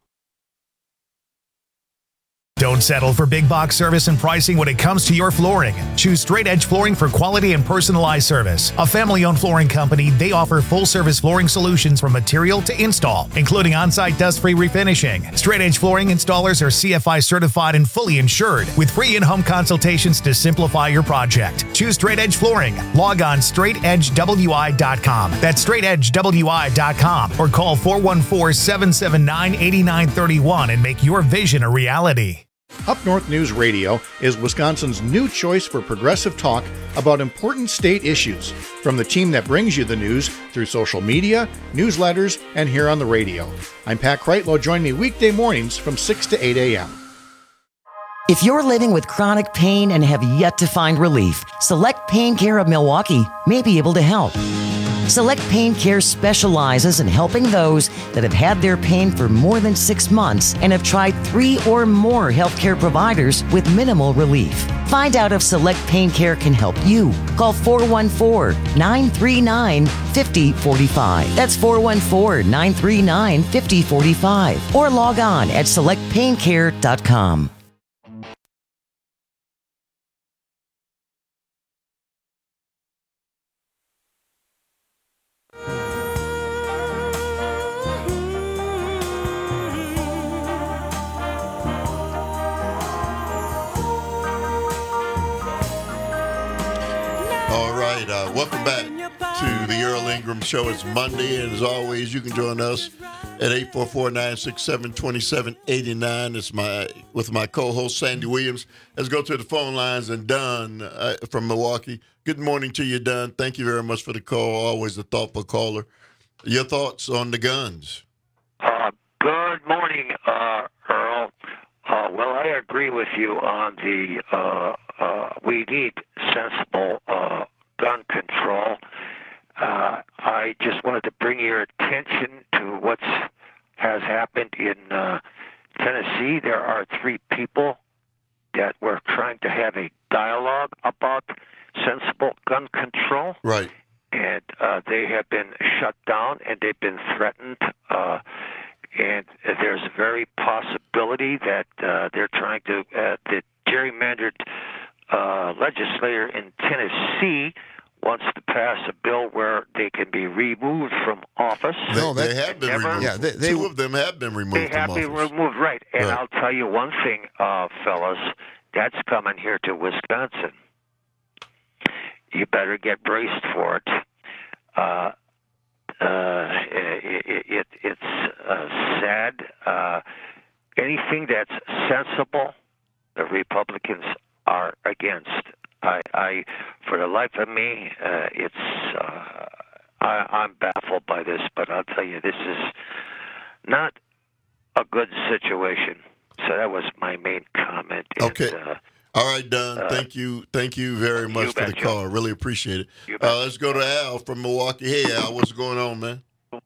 Speaker 11: Don't settle for big box service and pricing when it comes to your flooring. Choose Straight Edge Flooring for quality and personalized service. A family-owned flooring company, they offer full-service flooring solutions from material to install, including on-site dust-free refinishing. Straight Edge Flooring installers are C F I certified and fully insured, with free in-home consultations to simplify your project. Choose Straight Edge Flooring. Log on straight edge w i dot com. That's straight edge w i dot com, or call four one four, seven seven nine, eight nine three one and make your vision a reality.
Speaker 22: Up North News Radio is Wisconsin's new choice for progressive talk about important state issues, from the team that brings you the news through social media, newsletters, and here on the radio. I'm Pat Kreitlow. Join me weekday mornings from six to eight a.m.
Speaker 12: If you're living with chronic pain and have yet to find relief, Select Pain Care of Milwaukee may be able to help. Select Pain Care specializes in helping those that have had their pain for more than six months and have tried three or more healthcare providers with minimal relief. Find out if Select Pain Care can help you. Call four one four, nine three nine, five zero four five. That's four one four, nine three nine, five zero four five. Or log on at select pain care dot com.
Speaker 15: Uh, welcome back to the Earl Ingram Show. It's Monday, and as always, you can join us at eight four four, nine six seven, two seven eight nine. It's my with my co-host Sandy Williams. Let's go to the phone lines and Don uh, from Milwaukee. Good morning to you, Don. Thank you very much for the call. Always a thoughtful caller. Your thoughts on the guns?
Speaker 23: Uh, good morning, uh, Earl. Uh, well, I agree with you on the uh, uh, we need sensible uh, gun control. Uh, I just wanted to bring your attention to what has happened in uh, Tennessee. There are three people that were trying to have a dialogue about sensible gun control.
Speaker 15: Right.
Speaker 23: And uh, they have been shut down and they've been threatened. Uh, and there's a very possibility that uh, they're trying to, uh, the gerrymandered uh, legislator in Tennessee wants to pass a bill where they can be removed from office.
Speaker 15: They, no, they have been
Speaker 23: never,
Speaker 15: removed.
Speaker 23: Yeah,
Speaker 15: they, they, Two of them have been removed
Speaker 23: They have
Speaker 15: from
Speaker 23: been
Speaker 15: office.
Speaker 23: removed, right. And
Speaker 15: right.
Speaker 23: I'll tell you one thing, uh, fellas, that's coming here to Wisconsin. You better get braced for it. Uh, uh, it, it, it's uh, sad. Uh, anything that that's sensible, the Republicans are against. I, I for the life of me, uh, it's uh, I, I'm baffled by this, but I'll tell you, this is not a good situation. So that was my main comment.
Speaker 15: Okay.
Speaker 23: And, uh,
Speaker 15: All right, Don.
Speaker 23: uh,
Speaker 15: thank you. Thank you very much for the
Speaker 23: bet,
Speaker 15: call. I really appreciate it. Uh, let's go to Al from Milwaukee. Hey, Al, what's going on, man?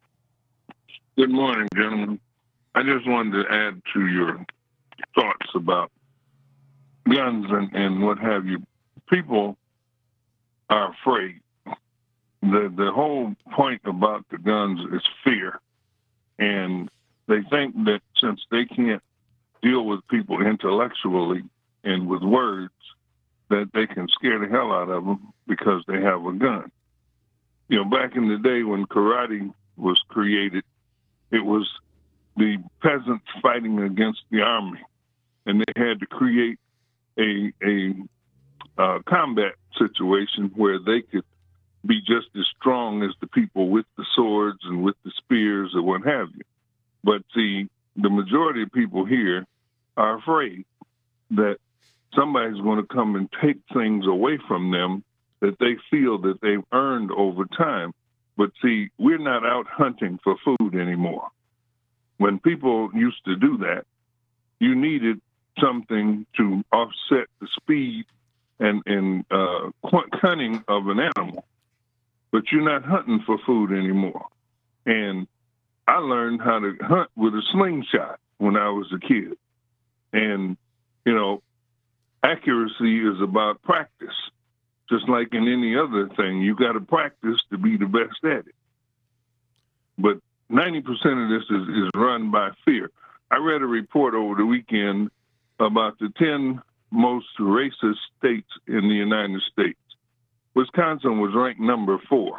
Speaker 4: Good morning, gentlemen. I just wanted to add to your thoughts about guns and, and what have you. People are afraid. The the whole point about the guns is fear. And they think that since they can't deal with people intellectually and with words, that they can scare the hell out of them because they have a gun. You know, back in the day when karate was created, it was the peasants fighting against the army, and they had to create a a uh, combat situation where they could be just as strong as the people with the swords and with the spears or what have you. But see, the majority of people here are afraid that somebody's going to come and take things away from them that they feel that they've earned over time. But see, we're not out hunting for food anymore. When people used to do that, you needed something to offset the speed and, and uh, cunning of an animal. But you're not hunting for food anymore. And I learned how to hunt with a slingshot when I was a kid. And, you know, accuracy is about practice. Just like in any other thing, you got to practice to be the best at it. But ninety percent of this is, is run by fear. I read a report over the weekend about the ten most racist states in the United States. Wisconsin was ranked number four,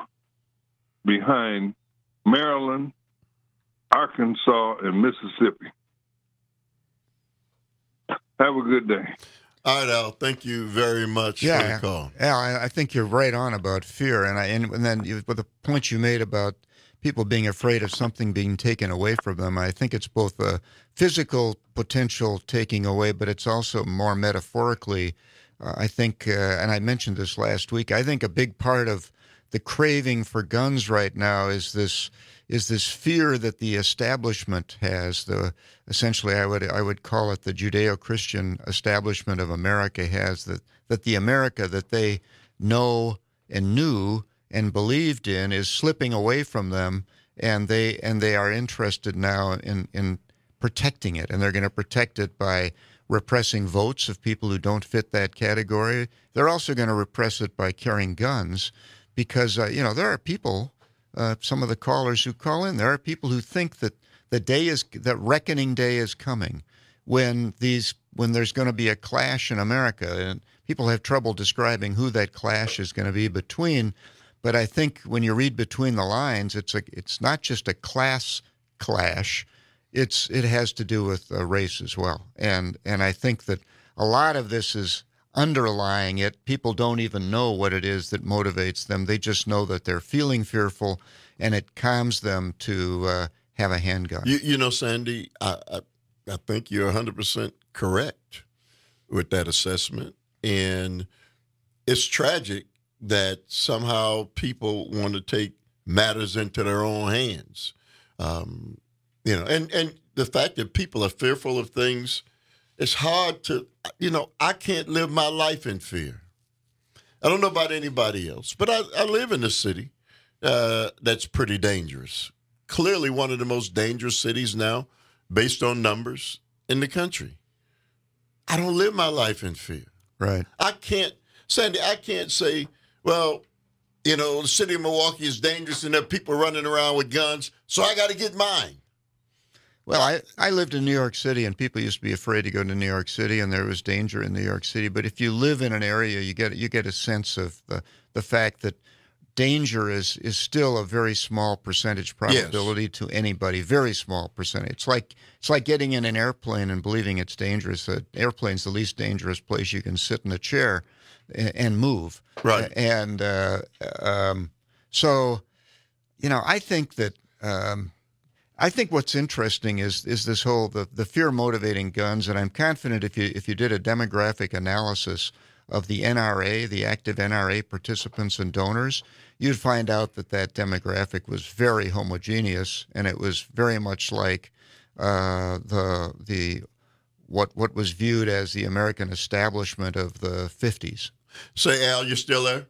Speaker 4: behind Maryland, Arkansas, and Mississippi. Have a good day.
Speaker 15: All right, Al. Thank you very much
Speaker 16: yeah,
Speaker 15: for the call.
Speaker 16: Yeah, I, I think you're right on about fear, and I and, and then you, with the point you made about people being afraid of something being taken away from them, I think it's both a physical potential taking away, but it's also more metaphorically. Uh, I think, uh, and I mentioned this last week. I think a big part of the craving for guns right now is this is this fear that the establishment has. The essentially, I would I would call it the Judeo-Christian establishment of America has that that the America that they know and knew and believed in is slipping away from them, and they and they are interested now in in protecting it, and they're going to protect it by repressing votes of people who don't fit that category. They're also going to repress it by carrying guns, because uh, you know there are people. Uh, some of the callers who call in, there are people who think that the day is that reckoning day is coming, when these when there's going to be a clash in America, and people have trouble describing who that clash is going to be between. But I think when you read between the lines, it's a it's not just a class clash; it's it has to do with uh, race as well. And and I think that a lot of this is underlying it. People don't even know what it is that motivates them. They just know that they're feeling fearful, and it calms them to uh, have a handgun.
Speaker 15: You, you know, Sandy, I, I, I think you're one hundred percent correct with that assessment. And it's tragic that somehow people want to take matters into their own hands. Um, you know, and, and the fact that people are fearful of things, it's hard to, you know, I can't live my life in fear. I don't know about anybody else, but I, I live in a city uh, that's pretty dangerous. Clearly one of the most dangerous cities now, based on numbers, in the country. I don't live my life in fear.
Speaker 16: Right.
Speaker 15: I can't, Sandy, I can't say, well, you know, the city of Milwaukee is dangerous and there are people running around with guns, so I got to get mine.
Speaker 16: Well, I, I lived in New York City, and people used to be afraid to go to New York City, and there was danger in New York City. But if you live in an area, you get you get a sense of the, the fact that danger is, is still a very small percentage probability yes. to anybody, very small percentage. It's like it's like getting in an airplane and believing it's dangerous. An airplane's the least dangerous place you can sit in a chair and, and move.
Speaker 15: Right.
Speaker 16: And uh, um, so, you know, I think that. Um, I think what's interesting is is this whole the, the fear motivating guns, and I'm confident if you if you did a demographic analysis of the N R A, the active N R A participants and donors, you'd find out that that demographic was very homogeneous, and it was very much like uh, the the what what was viewed as the American establishment of the fifties.
Speaker 15: Say, Al, you're still there?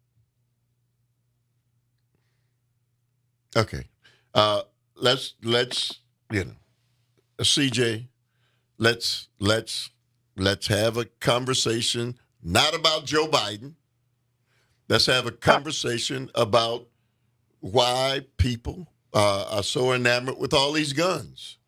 Speaker 15: Okay. Uh, let's let's you know, C J, let's let's let's have a conversation not about Joe Biden. Let's have a conversation about why people uh, are so enamored with all these guns.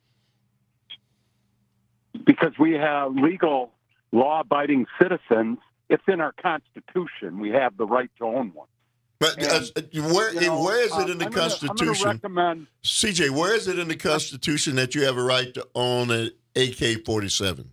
Speaker 5: Because we have legal, law-abiding citizens. It's in our Constitution. We have the right to own one.
Speaker 15: But
Speaker 5: And,
Speaker 15: uh, where
Speaker 5: you know,
Speaker 15: where is it
Speaker 5: uh,
Speaker 15: in the
Speaker 5: I'm gonna- I'm
Speaker 15: Constitution?
Speaker 5: gonna recommend,
Speaker 15: C J, where is it in the Constitution that you have a right to own an A K forty-seven?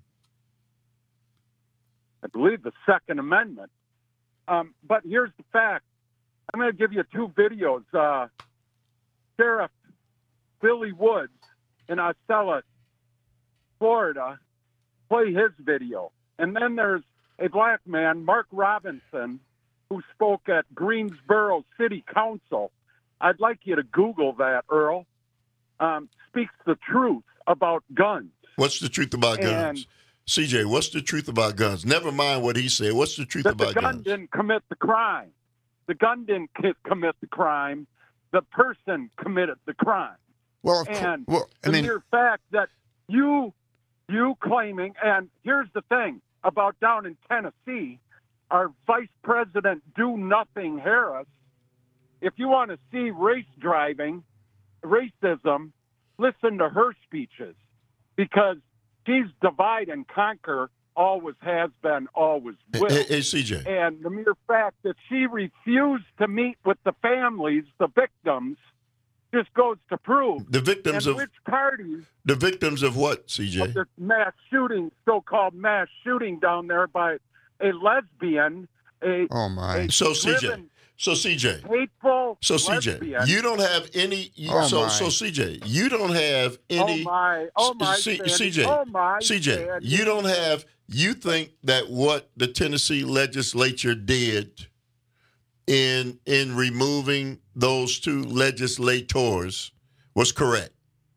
Speaker 5: I believe, the Second Amendment. Um, but here's the fact. I'm going to give you two videos. Uh, Sheriff Billy Woods in Ocala, Florida, play his video. And then there's a black man, Mark Robinson, who spoke at Greensboro City Council. I'd like you to Google that, Earl. Um, speaks the truth about guns.
Speaker 15: What's the truth about
Speaker 5: And-
Speaker 15: guns? C J, what's the truth about guns? Never mind what he said. What's the truth
Speaker 5: that
Speaker 15: about
Speaker 5: the gun
Speaker 15: guns?
Speaker 5: didn't commit the crime. The gun didn't ki- commit the crime. The person committed the crime.
Speaker 16: Well, of cour-
Speaker 5: and
Speaker 16: well, I
Speaker 5: the
Speaker 16: mean-
Speaker 5: mere fact that you you claiming, and here's the thing about down in Tennessee, our Vice President Do Nothing Harris. If you want to see race driving, racism, listen to her speeches, because she's divide and conquer, always has been, always will.
Speaker 15: Hey, hey, C J.
Speaker 5: And the mere fact that she refused to meet with the families, the victims, just goes to prove
Speaker 15: The victims
Speaker 5: and
Speaker 15: of
Speaker 5: which parties
Speaker 15: the victims of what, C J?
Speaker 5: of this mass shooting, so-called mass shooting down there by a lesbian, a
Speaker 16: oh my,
Speaker 5: a
Speaker 15: So C J,
Speaker 5: driven,
Speaker 15: so C J,
Speaker 5: hateful
Speaker 15: so C J,
Speaker 5: lesbian.
Speaker 15: you don't have any. You,
Speaker 16: Oh,
Speaker 15: so
Speaker 16: my.
Speaker 15: so C J, you don't have any.
Speaker 5: Oh my! Oh my!
Speaker 15: C-
Speaker 5: Sandy,
Speaker 15: CJ,
Speaker 5: Oh my!
Speaker 15: CJ,
Speaker 5: Sandy.
Speaker 15: you don't have. You think that what the Tennessee legislature did in in removing those two legislators was correct?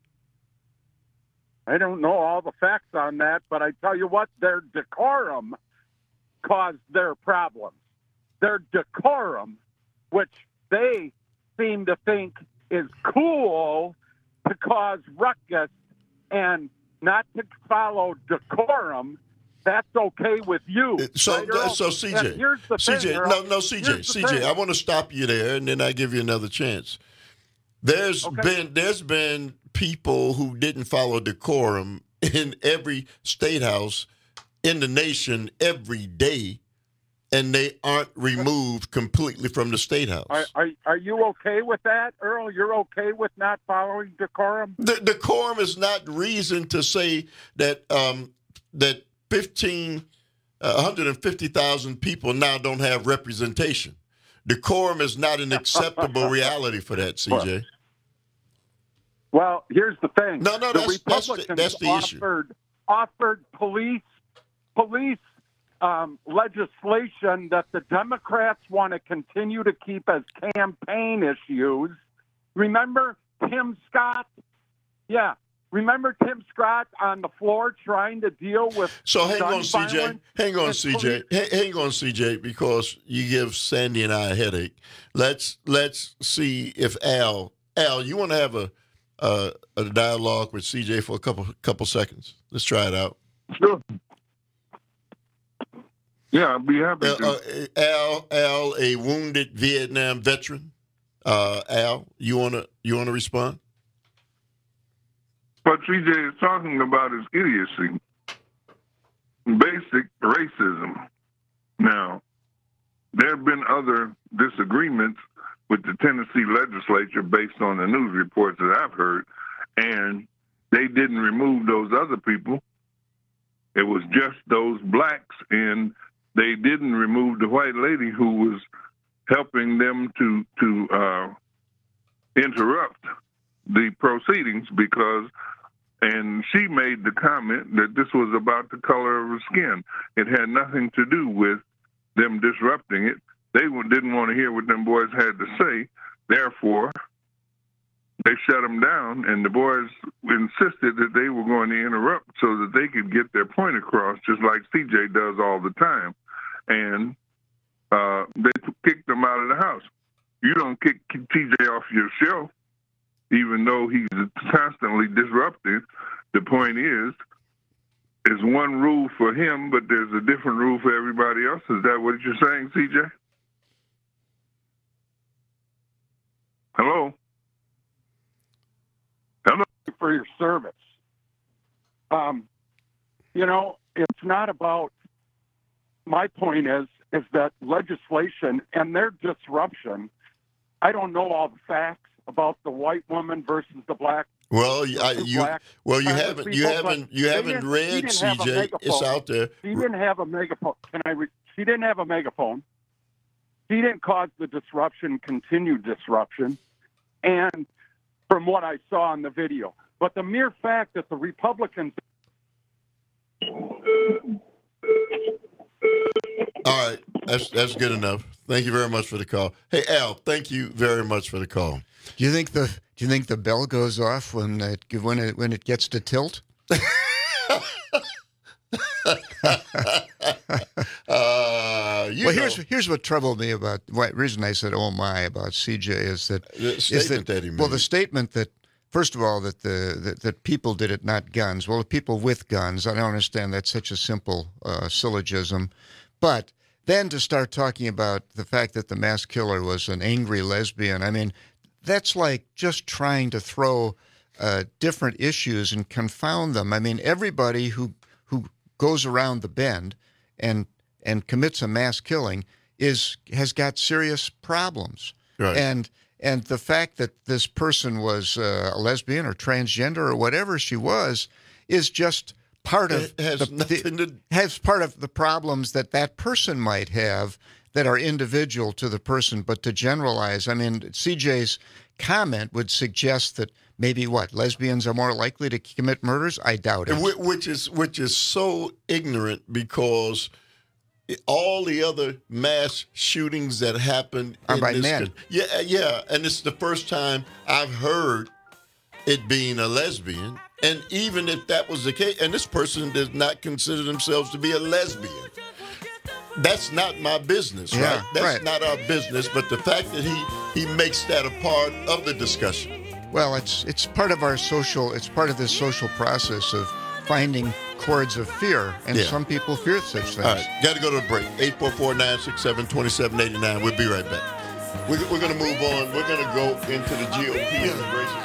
Speaker 5: I don't know all the facts on that, but I tell you what, their decorum caused their problems. Their decorum, which they seem to think is cool to cause ruckus and not to follow decorum, that's okay with you.
Speaker 15: So,
Speaker 5: right, Earl?
Speaker 15: so C J,
Speaker 5: And here's the
Speaker 15: C J,
Speaker 5: thing, Earl.
Speaker 15: no, no, C J,
Speaker 5: Here's the
Speaker 15: C J,
Speaker 5: thing.
Speaker 15: I want to stop you there, and then I give you another chance. There's
Speaker 5: Okay.
Speaker 15: been there's been people who didn't follow decorum in every state house in the nation every day, and they aren't removed completely from the state house.
Speaker 5: Are, are, are you okay with that, Earl? You're okay with not following decorum?
Speaker 15: The decorum is not reason to say that um, that fifteen, uh, one hundred fifty thousand people now don't have representation. Decorum is not an acceptable reality for that, C J.
Speaker 5: Well, here's the thing.
Speaker 15: No, no,
Speaker 5: the
Speaker 15: that's- that's the-
Speaker 5: Republicans
Speaker 15: that's the issue.
Speaker 5: offered offered police police um, legislation that the Democrats want to continue to keep as campaign issues. Remember Tim Scott? Yeah. Remember Tim Scott on the floor trying to deal with
Speaker 15: So hang
Speaker 5: gun
Speaker 15: on, C J.
Speaker 5: violence
Speaker 15: Hang on,
Speaker 5: and
Speaker 15: C J.
Speaker 5: police-
Speaker 15: H- Hang on, C J, because you give Sandy and I a headache. Let's let's see if Al Al, you want to have a uh, a dialogue with C J for a couple couple seconds. Let's try it out.
Speaker 4: Sure. Yeah, I'd be happy
Speaker 15: Uh,
Speaker 4: to.
Speaker 15: uh, Al, Al, a wounded Vietnam veteran. Uh, Al, you wanna you wanna respond?
Speaker 4: What C J is talking about is idiocy, basic racism. Now, there have been other disagreements with the Tennessee legislature based on the news reports that I've heard, and they didn't remove those other people. It was just those blacks, and they didn't remove the white lady who was helping them to to uh, interrupt the proceedings because, and she made the comment that this was about the color of her skin. It had nothing to do with them disrupting it. They didn't want to hear what them boys had to say. Therefore, they shut them down, and the boys insisted that they were going to interrupt so that they could get their point across, just like C J does all the time. And uh, they kicked them out of the house. You don't kick T J off your show, even though he's constantly disrupting. The point is, there's one rule for him, but there's a different rule for everybody else. Is that what you're saying, C J? Hello?
Speaker 5: Hello. For your service. Um, you know, it's not about, my point is, is that legislation and their disruption, I don't know all the facts about the white woman versus the black.
Speaker 15: Well, I, you
Speaker 5: black
Speaker 15: well you haven't you haven't you haven't read C J. It's out there.
Speaker 5: She didn't have a megaphone. Can I? Re- she didn't have a megaphone. She didn't cause the disruption, continued disruption, and from what I saw in the video. But the mere fact that the Republicans.
Speaker 15: All right, that's that's good enough. Thank you very much for the call. Hey Al, thank you very much for the call.
Speaker 16: Do you think the Do you think the bell goes off when it when it when it gets to tilt?
Speaker 15: uh,
Speaker 16: well, here's here's what troubled me about. The reason I said "oh my" about C J is that
Speaker 15: the
Speaker 16: is
Speaker 15: statement
Speaker 16: that,
Speaker 15: that he made.
Speaker 16: Well, the statement that first of all that the that, that people did it, not guns. Well, the people with guns. I don't understand that's such a simple uh, syllogism, but then to start talking about the fact that the mass killer was an angry lesbian. I mean, that's like just trying to throw uh, different issues and confound them. I mean, everybody who who goes around the bend and and commits a mass killing is has got serious problems.
Speaker 15: Right.
Speaker 16: And and the fact that this person was uh, a lesbian or transgender or whatever she was is just part of
Speaker 15: it has
Speaker 16: the,
Speaker 15: nothing
Speaker 16: the,
Speaker 15: to
Speaker 16: has part of the problems that that person might have that are individual to the person. But to generalize, I mean, C J's comment would suggest that maybe what lesbians are more likely to commit murders. I doubt it.
Speaker 15: Which is which is so ignorant because all the other mass shootings that happened
Speaker 16: are
Speaker 15: in
Speaker 16: by
Speaker 15: this
Speaker 16: men.
Speaker 15: co- Yeah, yeah, and it's the first time I've heard it being a lesbian. And even if that was the case, and this person does not consider themselves to be a lesbian, that's not my business,
Speaker 16: Yeah,
Speaker 15: right? That's
Speaker 16: right.
Speaker 15: not our business. But the fact that he he makes that a part of the discussion.
Speaker 16: Well, it's it's part of our social. It's part of this social process of finding chords of fear, and
Speaker 15: Yeah.
Speaker 16: some people fear such things.
Speaker 15: All right, got to go to the break. eight four four, nine six seven, two seven eight nine. We'll be right back. We're, we're going to move on. We're going to go into the G O P immigration.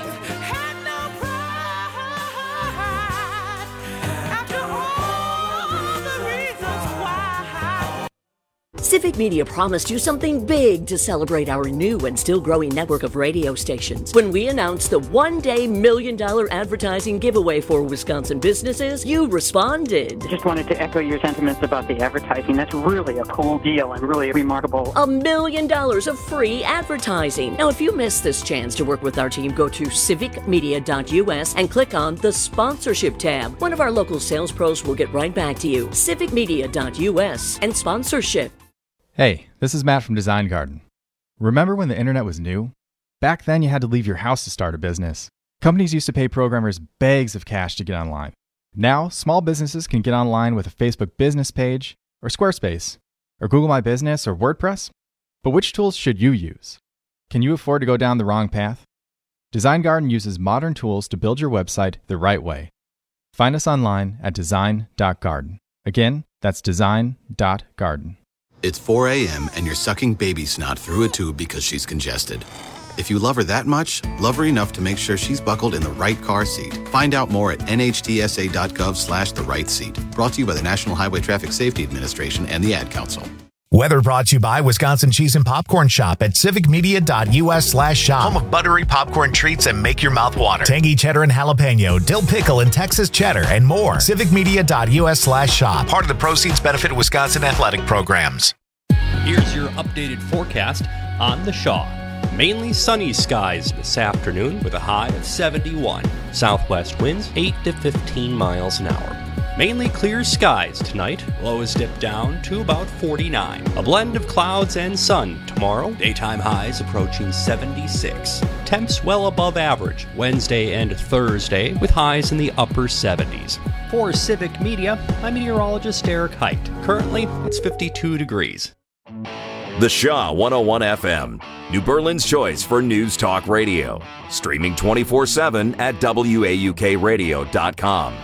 Speaker 14: Civic Media promised you something big to celebrate our new and still growing network of radio stations. When we announced the one-day million dollar advertising giveaway for Wisconsin businesses, you responded.
Speaker 6: Just wanted to echo your sentiments about the advertising. That's really a cool deal and really remarkable.
Speaker 14: A million dollars of free advertising. Now, if you missed this chance to work with our team, go to civic media dot U S and click on the sponsorship tab. One of our local sales pros will get right back to you. civic media dot U S and sponsorship.
Speaker 7: Hey, this is Matt from Design Garden. Remember when the internet was new? Back then you had to leave your house to start a business. Companies used to pay programmers bags of cash to get online. Now, small businesses can get online with a Facebook business page, or Squarespace, or Google My Business, or WordPress. But which tools should you use? Can you afford to go down the wrong path? Design Garden uses modern tools to build your website the right way. Find us online at design dot garden. Again, that's design dot garden.
Speaker 9: It's four a.m. and you're sucking baby snot through a tube because she's congested. If you love her that much, love her enough to make sure she's buckled in the right car seat. Find out more at N H T S A dot gov slash the right seat. Brought to you by the National Highway Traffic Safety Administration and the Ad Council.
Speaker 11: Weather brought to you by Wisconsin Cheese and Popcorn Shop at civic media dot U S slash shop. Home of buttery popcorn treats and make your mouth water. Tangy cheddar and jalapeno, dill pickle and Texas cheddar, and more. civic media dot U S slash shop. Part of the proceeds benefit Wisconsin athletic programs.
Speaker 18: Here's your updated forecast on the Shaw. Mainly sunny skies this afternoon with a high of seventy-one. Southwest winds eight to fifteen miles an hour. Mainly clear skies tonight. Lows dip down to about forty-nine. A blend of clouds and sun tomorrow. Daytime highs approaching seventy-six. Temps well above average Wednesday and Thursday with highs in the upper seventies. For Civic Media, I'm meteorologist Eric Height. Currently, it's fifty-two degrees.
Speaker 1: The Shaw one oh one F M, New Berlin's choice for news talk radio. Streaming twenty-four seven at W A U K radio dot com.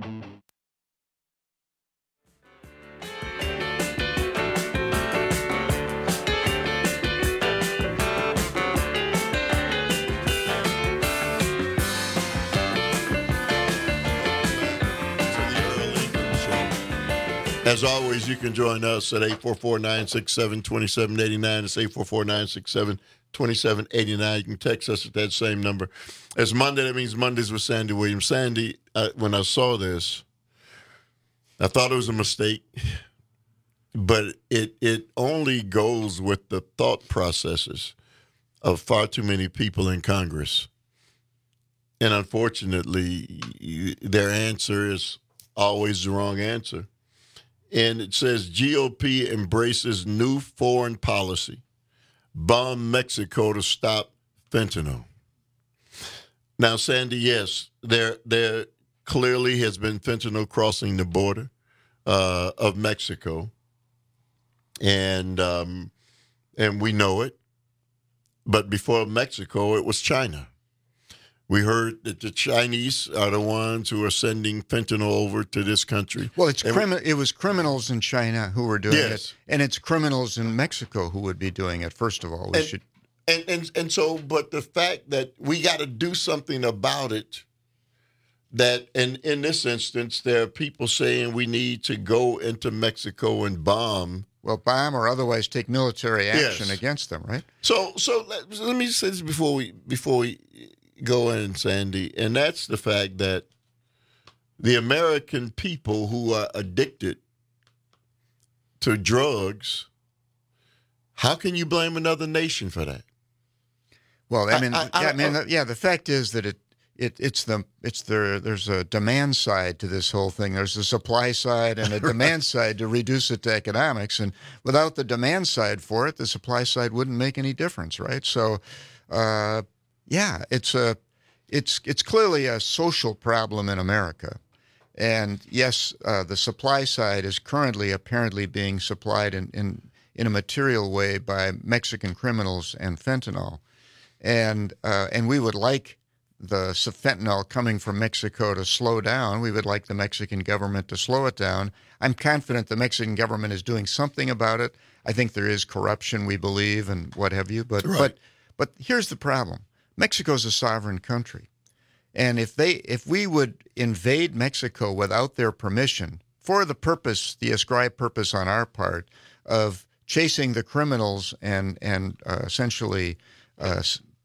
Speaker 15: As always, you can join us at eight four four, nine six seven, two seven eight nine. It's eight four four, nine six seven, two seven eight nine. You can text us at that same number. As Monday, that means Mondays with Sandy Williams. Sandy, uh, when I saw this, I thought it was a mistake, but it it only goes with the thought processes of far too many people in Congress. And unfortunately, their answer is always the wrong answer. And it says G O P embraces new foreign policy, bomb Mexico to stop fentanyl. Now, Sandy, yes, there there clearly has been fentanyl crossing the border uh, of Mexico, and um, and we know it. But before Mexico, it was China. We heard that the Chinese are the ones who are sending fentanyl over to this country.
Speaker 16: Well, it's crimi- it was criminals in China who were doing
Speaker 15: Yes.
Speaker 16: it, and it's criminals in Mexico who would be doing it. First of all, we
Speaker 15: And-
Speaker 16: should.
Speaker 15: And, and and so, but the fact that we got to do something about it, that in, in this instance, there are people saying we need to go into Mexico and bomb.
Speaker 16: Well, bomb or otherwise take military action
Speaker 15: Yes.
Speaker 16: against them, right?
Speaker 15: So, so let, let me say this before we before we go in, Sandy, and that's the fact that the American people who are addicted to drugs, how can you blame another nation for that?
Speaker 16: Well, I mean,
Speaker 15: I- I-
Speaker 16: yeah, I mean,
Speaker 15: I-
Speaker 16: the, yeah. The fact is that it, it, it's the, it's the, there's a demand side to this whole thing. There's a supply side and a demand side to reduce it to economics. And without the demand side for it, the supply side wouldn't make any difference, right? So, uh, yeah, it's a, it's, it's clearly a social problem in America. And yes, uh, the supply side is currently apparently being supplied in, in, in a material way by Mexican criminals and fentanyl. And uh, and we would like the fentanyl coming from Mexico to slow down. We would like the Mexican government to slow it down. I'm confident the Mexican government is doing something about it. I think there is corruption, we believe, and what have you. But
Speaker 15: Right.
Speaker 16: but but here's the problem: Mexico's a sovereign country, and if they if we would invade Mexico without their permission for the purpose, the ascribed purpose on our part of chasing the criminals and and uh, essentially uh,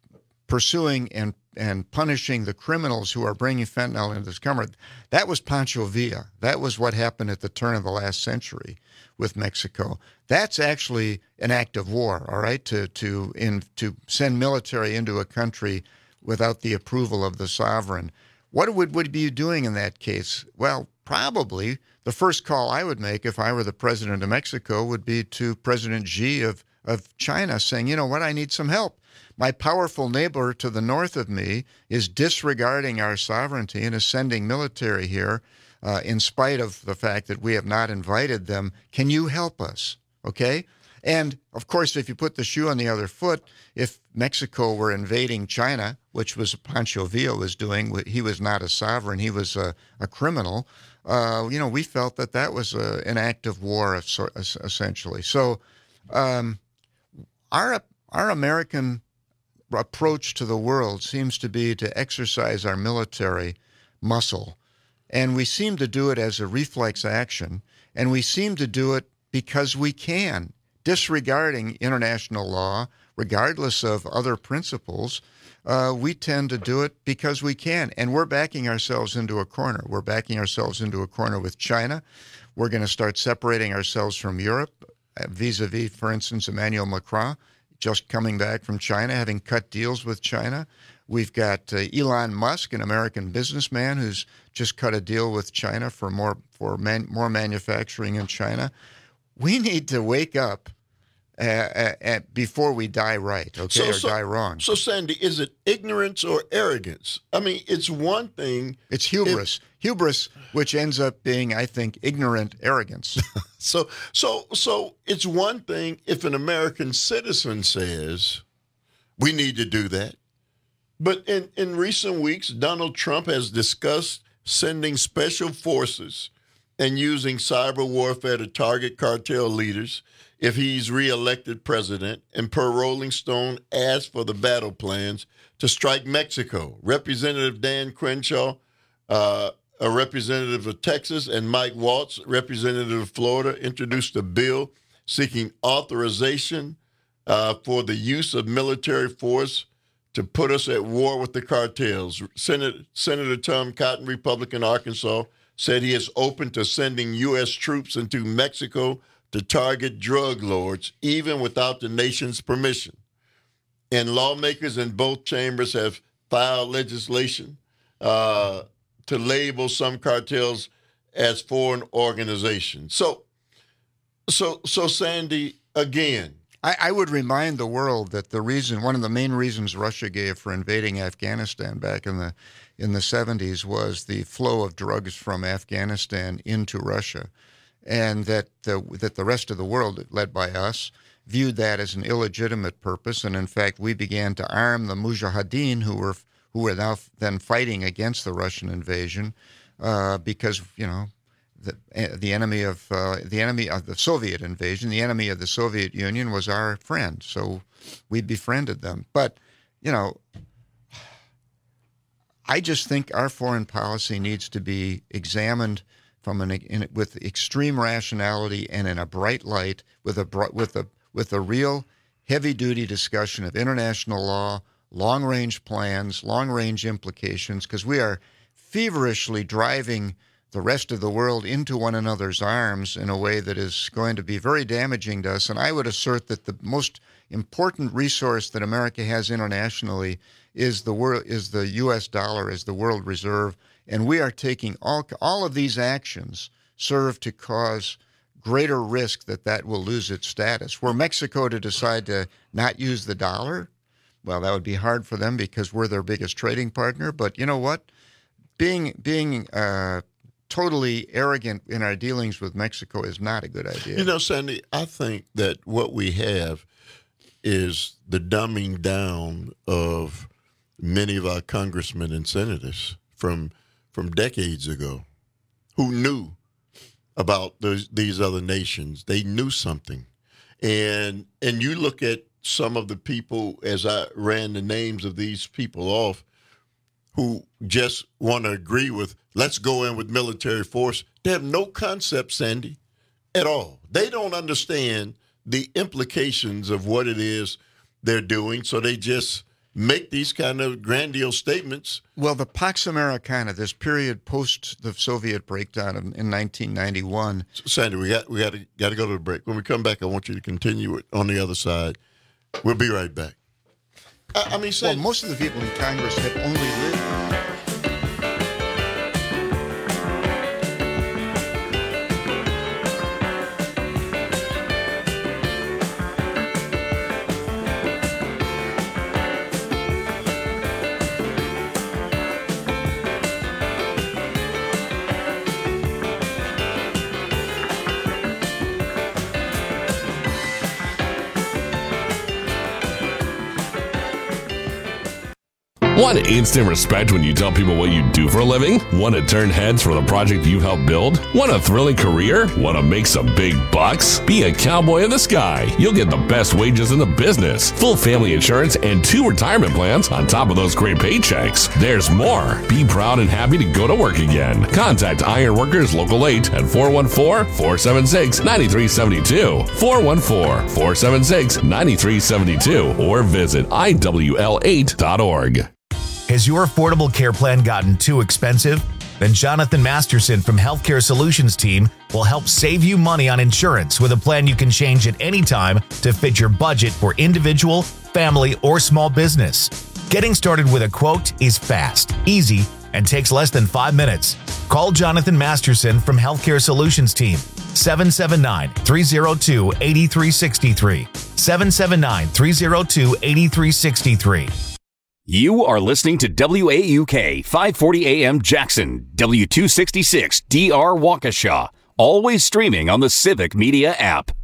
Speaker 16: pursuing and, and punishing the criminals who are bringing fentanyl into this country. That was Pancho Villa. That was what happened at the turn of the last century with Mexico. That's actually an act of war, all right, to to in to send military into a country without the approval of the sovereign. What would we be doing in that case? Well, probably the first call I would make if I were the president of Mexico would be to President Xi of, of China saying, you know what, I need some help. My powerful neighbor to the north of me is disregarding our sovereignty and is sending military here uh, in spite of the fact that we have not invited them. Can you help us? Okay? And, of course, if you put the shoe on the other foot, if Mexico were invading China, which was Pancho Villa was doing, he was not a sovereign, he was a, a criminal, uh, you know, we felt that that was a, an act of war, essentially. So um, our our American approach to the world seems to be to exercise our military muscle. And we seem to do it as a reflex action, and we seem to do it because we can, disregarding international law, regardless of other principles. Uh, we tend to do it because we can, and we're backing ourselves into a corner. We're backing ourselves into a corner with China. We're going to start separating ourselves from Europe, vis-a-vis, for instance, Emmanuel Macron just coming back from China, having cut deals with China. We've got uh, Elon Musk, an American businessman who's just cut a deal with China for more for man, more manufacturing in China. We need to wake up uh, uh, uh, before we die right, okay,
Speaker 15: So-
Speaker 16: or
Speaker 15: so-
Speaker 16: die wrong.
Speaker 15: So, Sandy, is it ignorance or arrogance? I mean, it's one thing.
Speaker 16: It's hubris. Hubris, which ends up being, I think, ignorant arrogance.
Speaker 15: So, so, so it's one thing if an American citizen says we need to do that, but in in recent weeks, Donald Trump has discussed sending special forces and using cyber warfare to target cartel leaders if he's reelected president, and per Rolling Stone asked for the battle plans to strike Mexico. Representative Dan Crenshaw, uh, a representative of Texas, and Mike Waltz, representative of Florida, introduced a bill seeking authorization uh, for the use of military force to put us at war with the cartels. Senator, Senator Tom Cotton, Republican, Arkansas, said he is open to sending U S troops into Mexico to target drug lords, even without the nation's permission. And lawmakers in both chambers have filed legislation uh, to label some cartels as foreign organizations. So, so, so Sandy, again,
Speaker 16: I, I would remind the world that the reason, one of the main reasons Russia gave for invading Afghanistan back in the in the seventies was the flow of drugs from Afghanistan into Russia, and that the, that the rest of the world, led by us, viewed that as an illegitimate purpose. And in fact, we began to arm the Mujahideen, who were who were now then fighting against the Russian invasion, uh, because you know. The, the enemy of uh, the enemy of the Soviet invasion, the enemy of the Soviet Union was our friend, so we befriended them. But you know, I just think our foreign policy needs to be examined from an in, with extreme rationality and in a bright light, with a with a with a real heavy-duty discussion of international law, long-range plans, long-range implications, because we are feverishly driving the rest of the world into one another's arms in a way that is going to be very damaging to us. And I would assert that the most important resource that America has internationally is the world, is the U S dollar, is the world reserve. And we are taking all all of these actions serve to cause greater risk that that will lose its status. Were Mexico to decide to not use the dollar, well, that would be hard for them because we're their biggest trading partner. But you know what? Being being uh, totally arrogant in our dealings with Mexico is not a good idea.
Speaker 15: You know, Sandy, I think that what we have is the dumbing down of many of our congressmen and senators from from decades ago who knew about those, these other nations. They knew something. And and you look at some of the people, as I ran the names of these people off, who just want to agree with, let's go in with military force. They have no concept, Sandy, at all. They don't understand the implications of what it is they're doing, so they just make these kind of grandiose statements.
Speaker 16: Well, the Pax Americana, this period post the Soviet breakdown in, in nineteen ninety-one.
Speaker 15: Sandy, we got we got to got to go to the break. When we come back, I want you to continue it on the other side. We'll be right back. I, I mean, Sandy,
Speaker 16: well, most of the people in Congress have only lived.
Speaker 17: Want instant respect when you tell people what you do for a living? Want to turn heads for the project you helped build? Want a thrilling career? Want to make some big bucks? Be a cowboy in the sky. You'll get the best wages in the business, full family insurance, and two retirement plans on top of those great paychecks. There's more. Be proud and happy to go to work again. Contact Ironworkers Local eight at four one four, four seven six, nine three seven two, four one four, four seven six, nine three seven two, or visit I W L eight dot org.
Speaker 2: Has your affordable care plan gotten too expensive? Then Jonathan Masterson from Healthcare Solutions Team will help save you money on insurance with a plan you can change at any time to fit your budget for individual, family, or small business. Getting started with a quote is fast, easy, and takes less than five minutes. Call Jonathan Masterson from Healthcare Solutions Team, seven seven nine, three zero two, eight three six three, seven seven nine, three zero two, eight three six three.
Speaker 1: You are listening to W A U K five forty A M Jackson, W two sixty-six D R Waukesha, always streaming on the Civic Media app.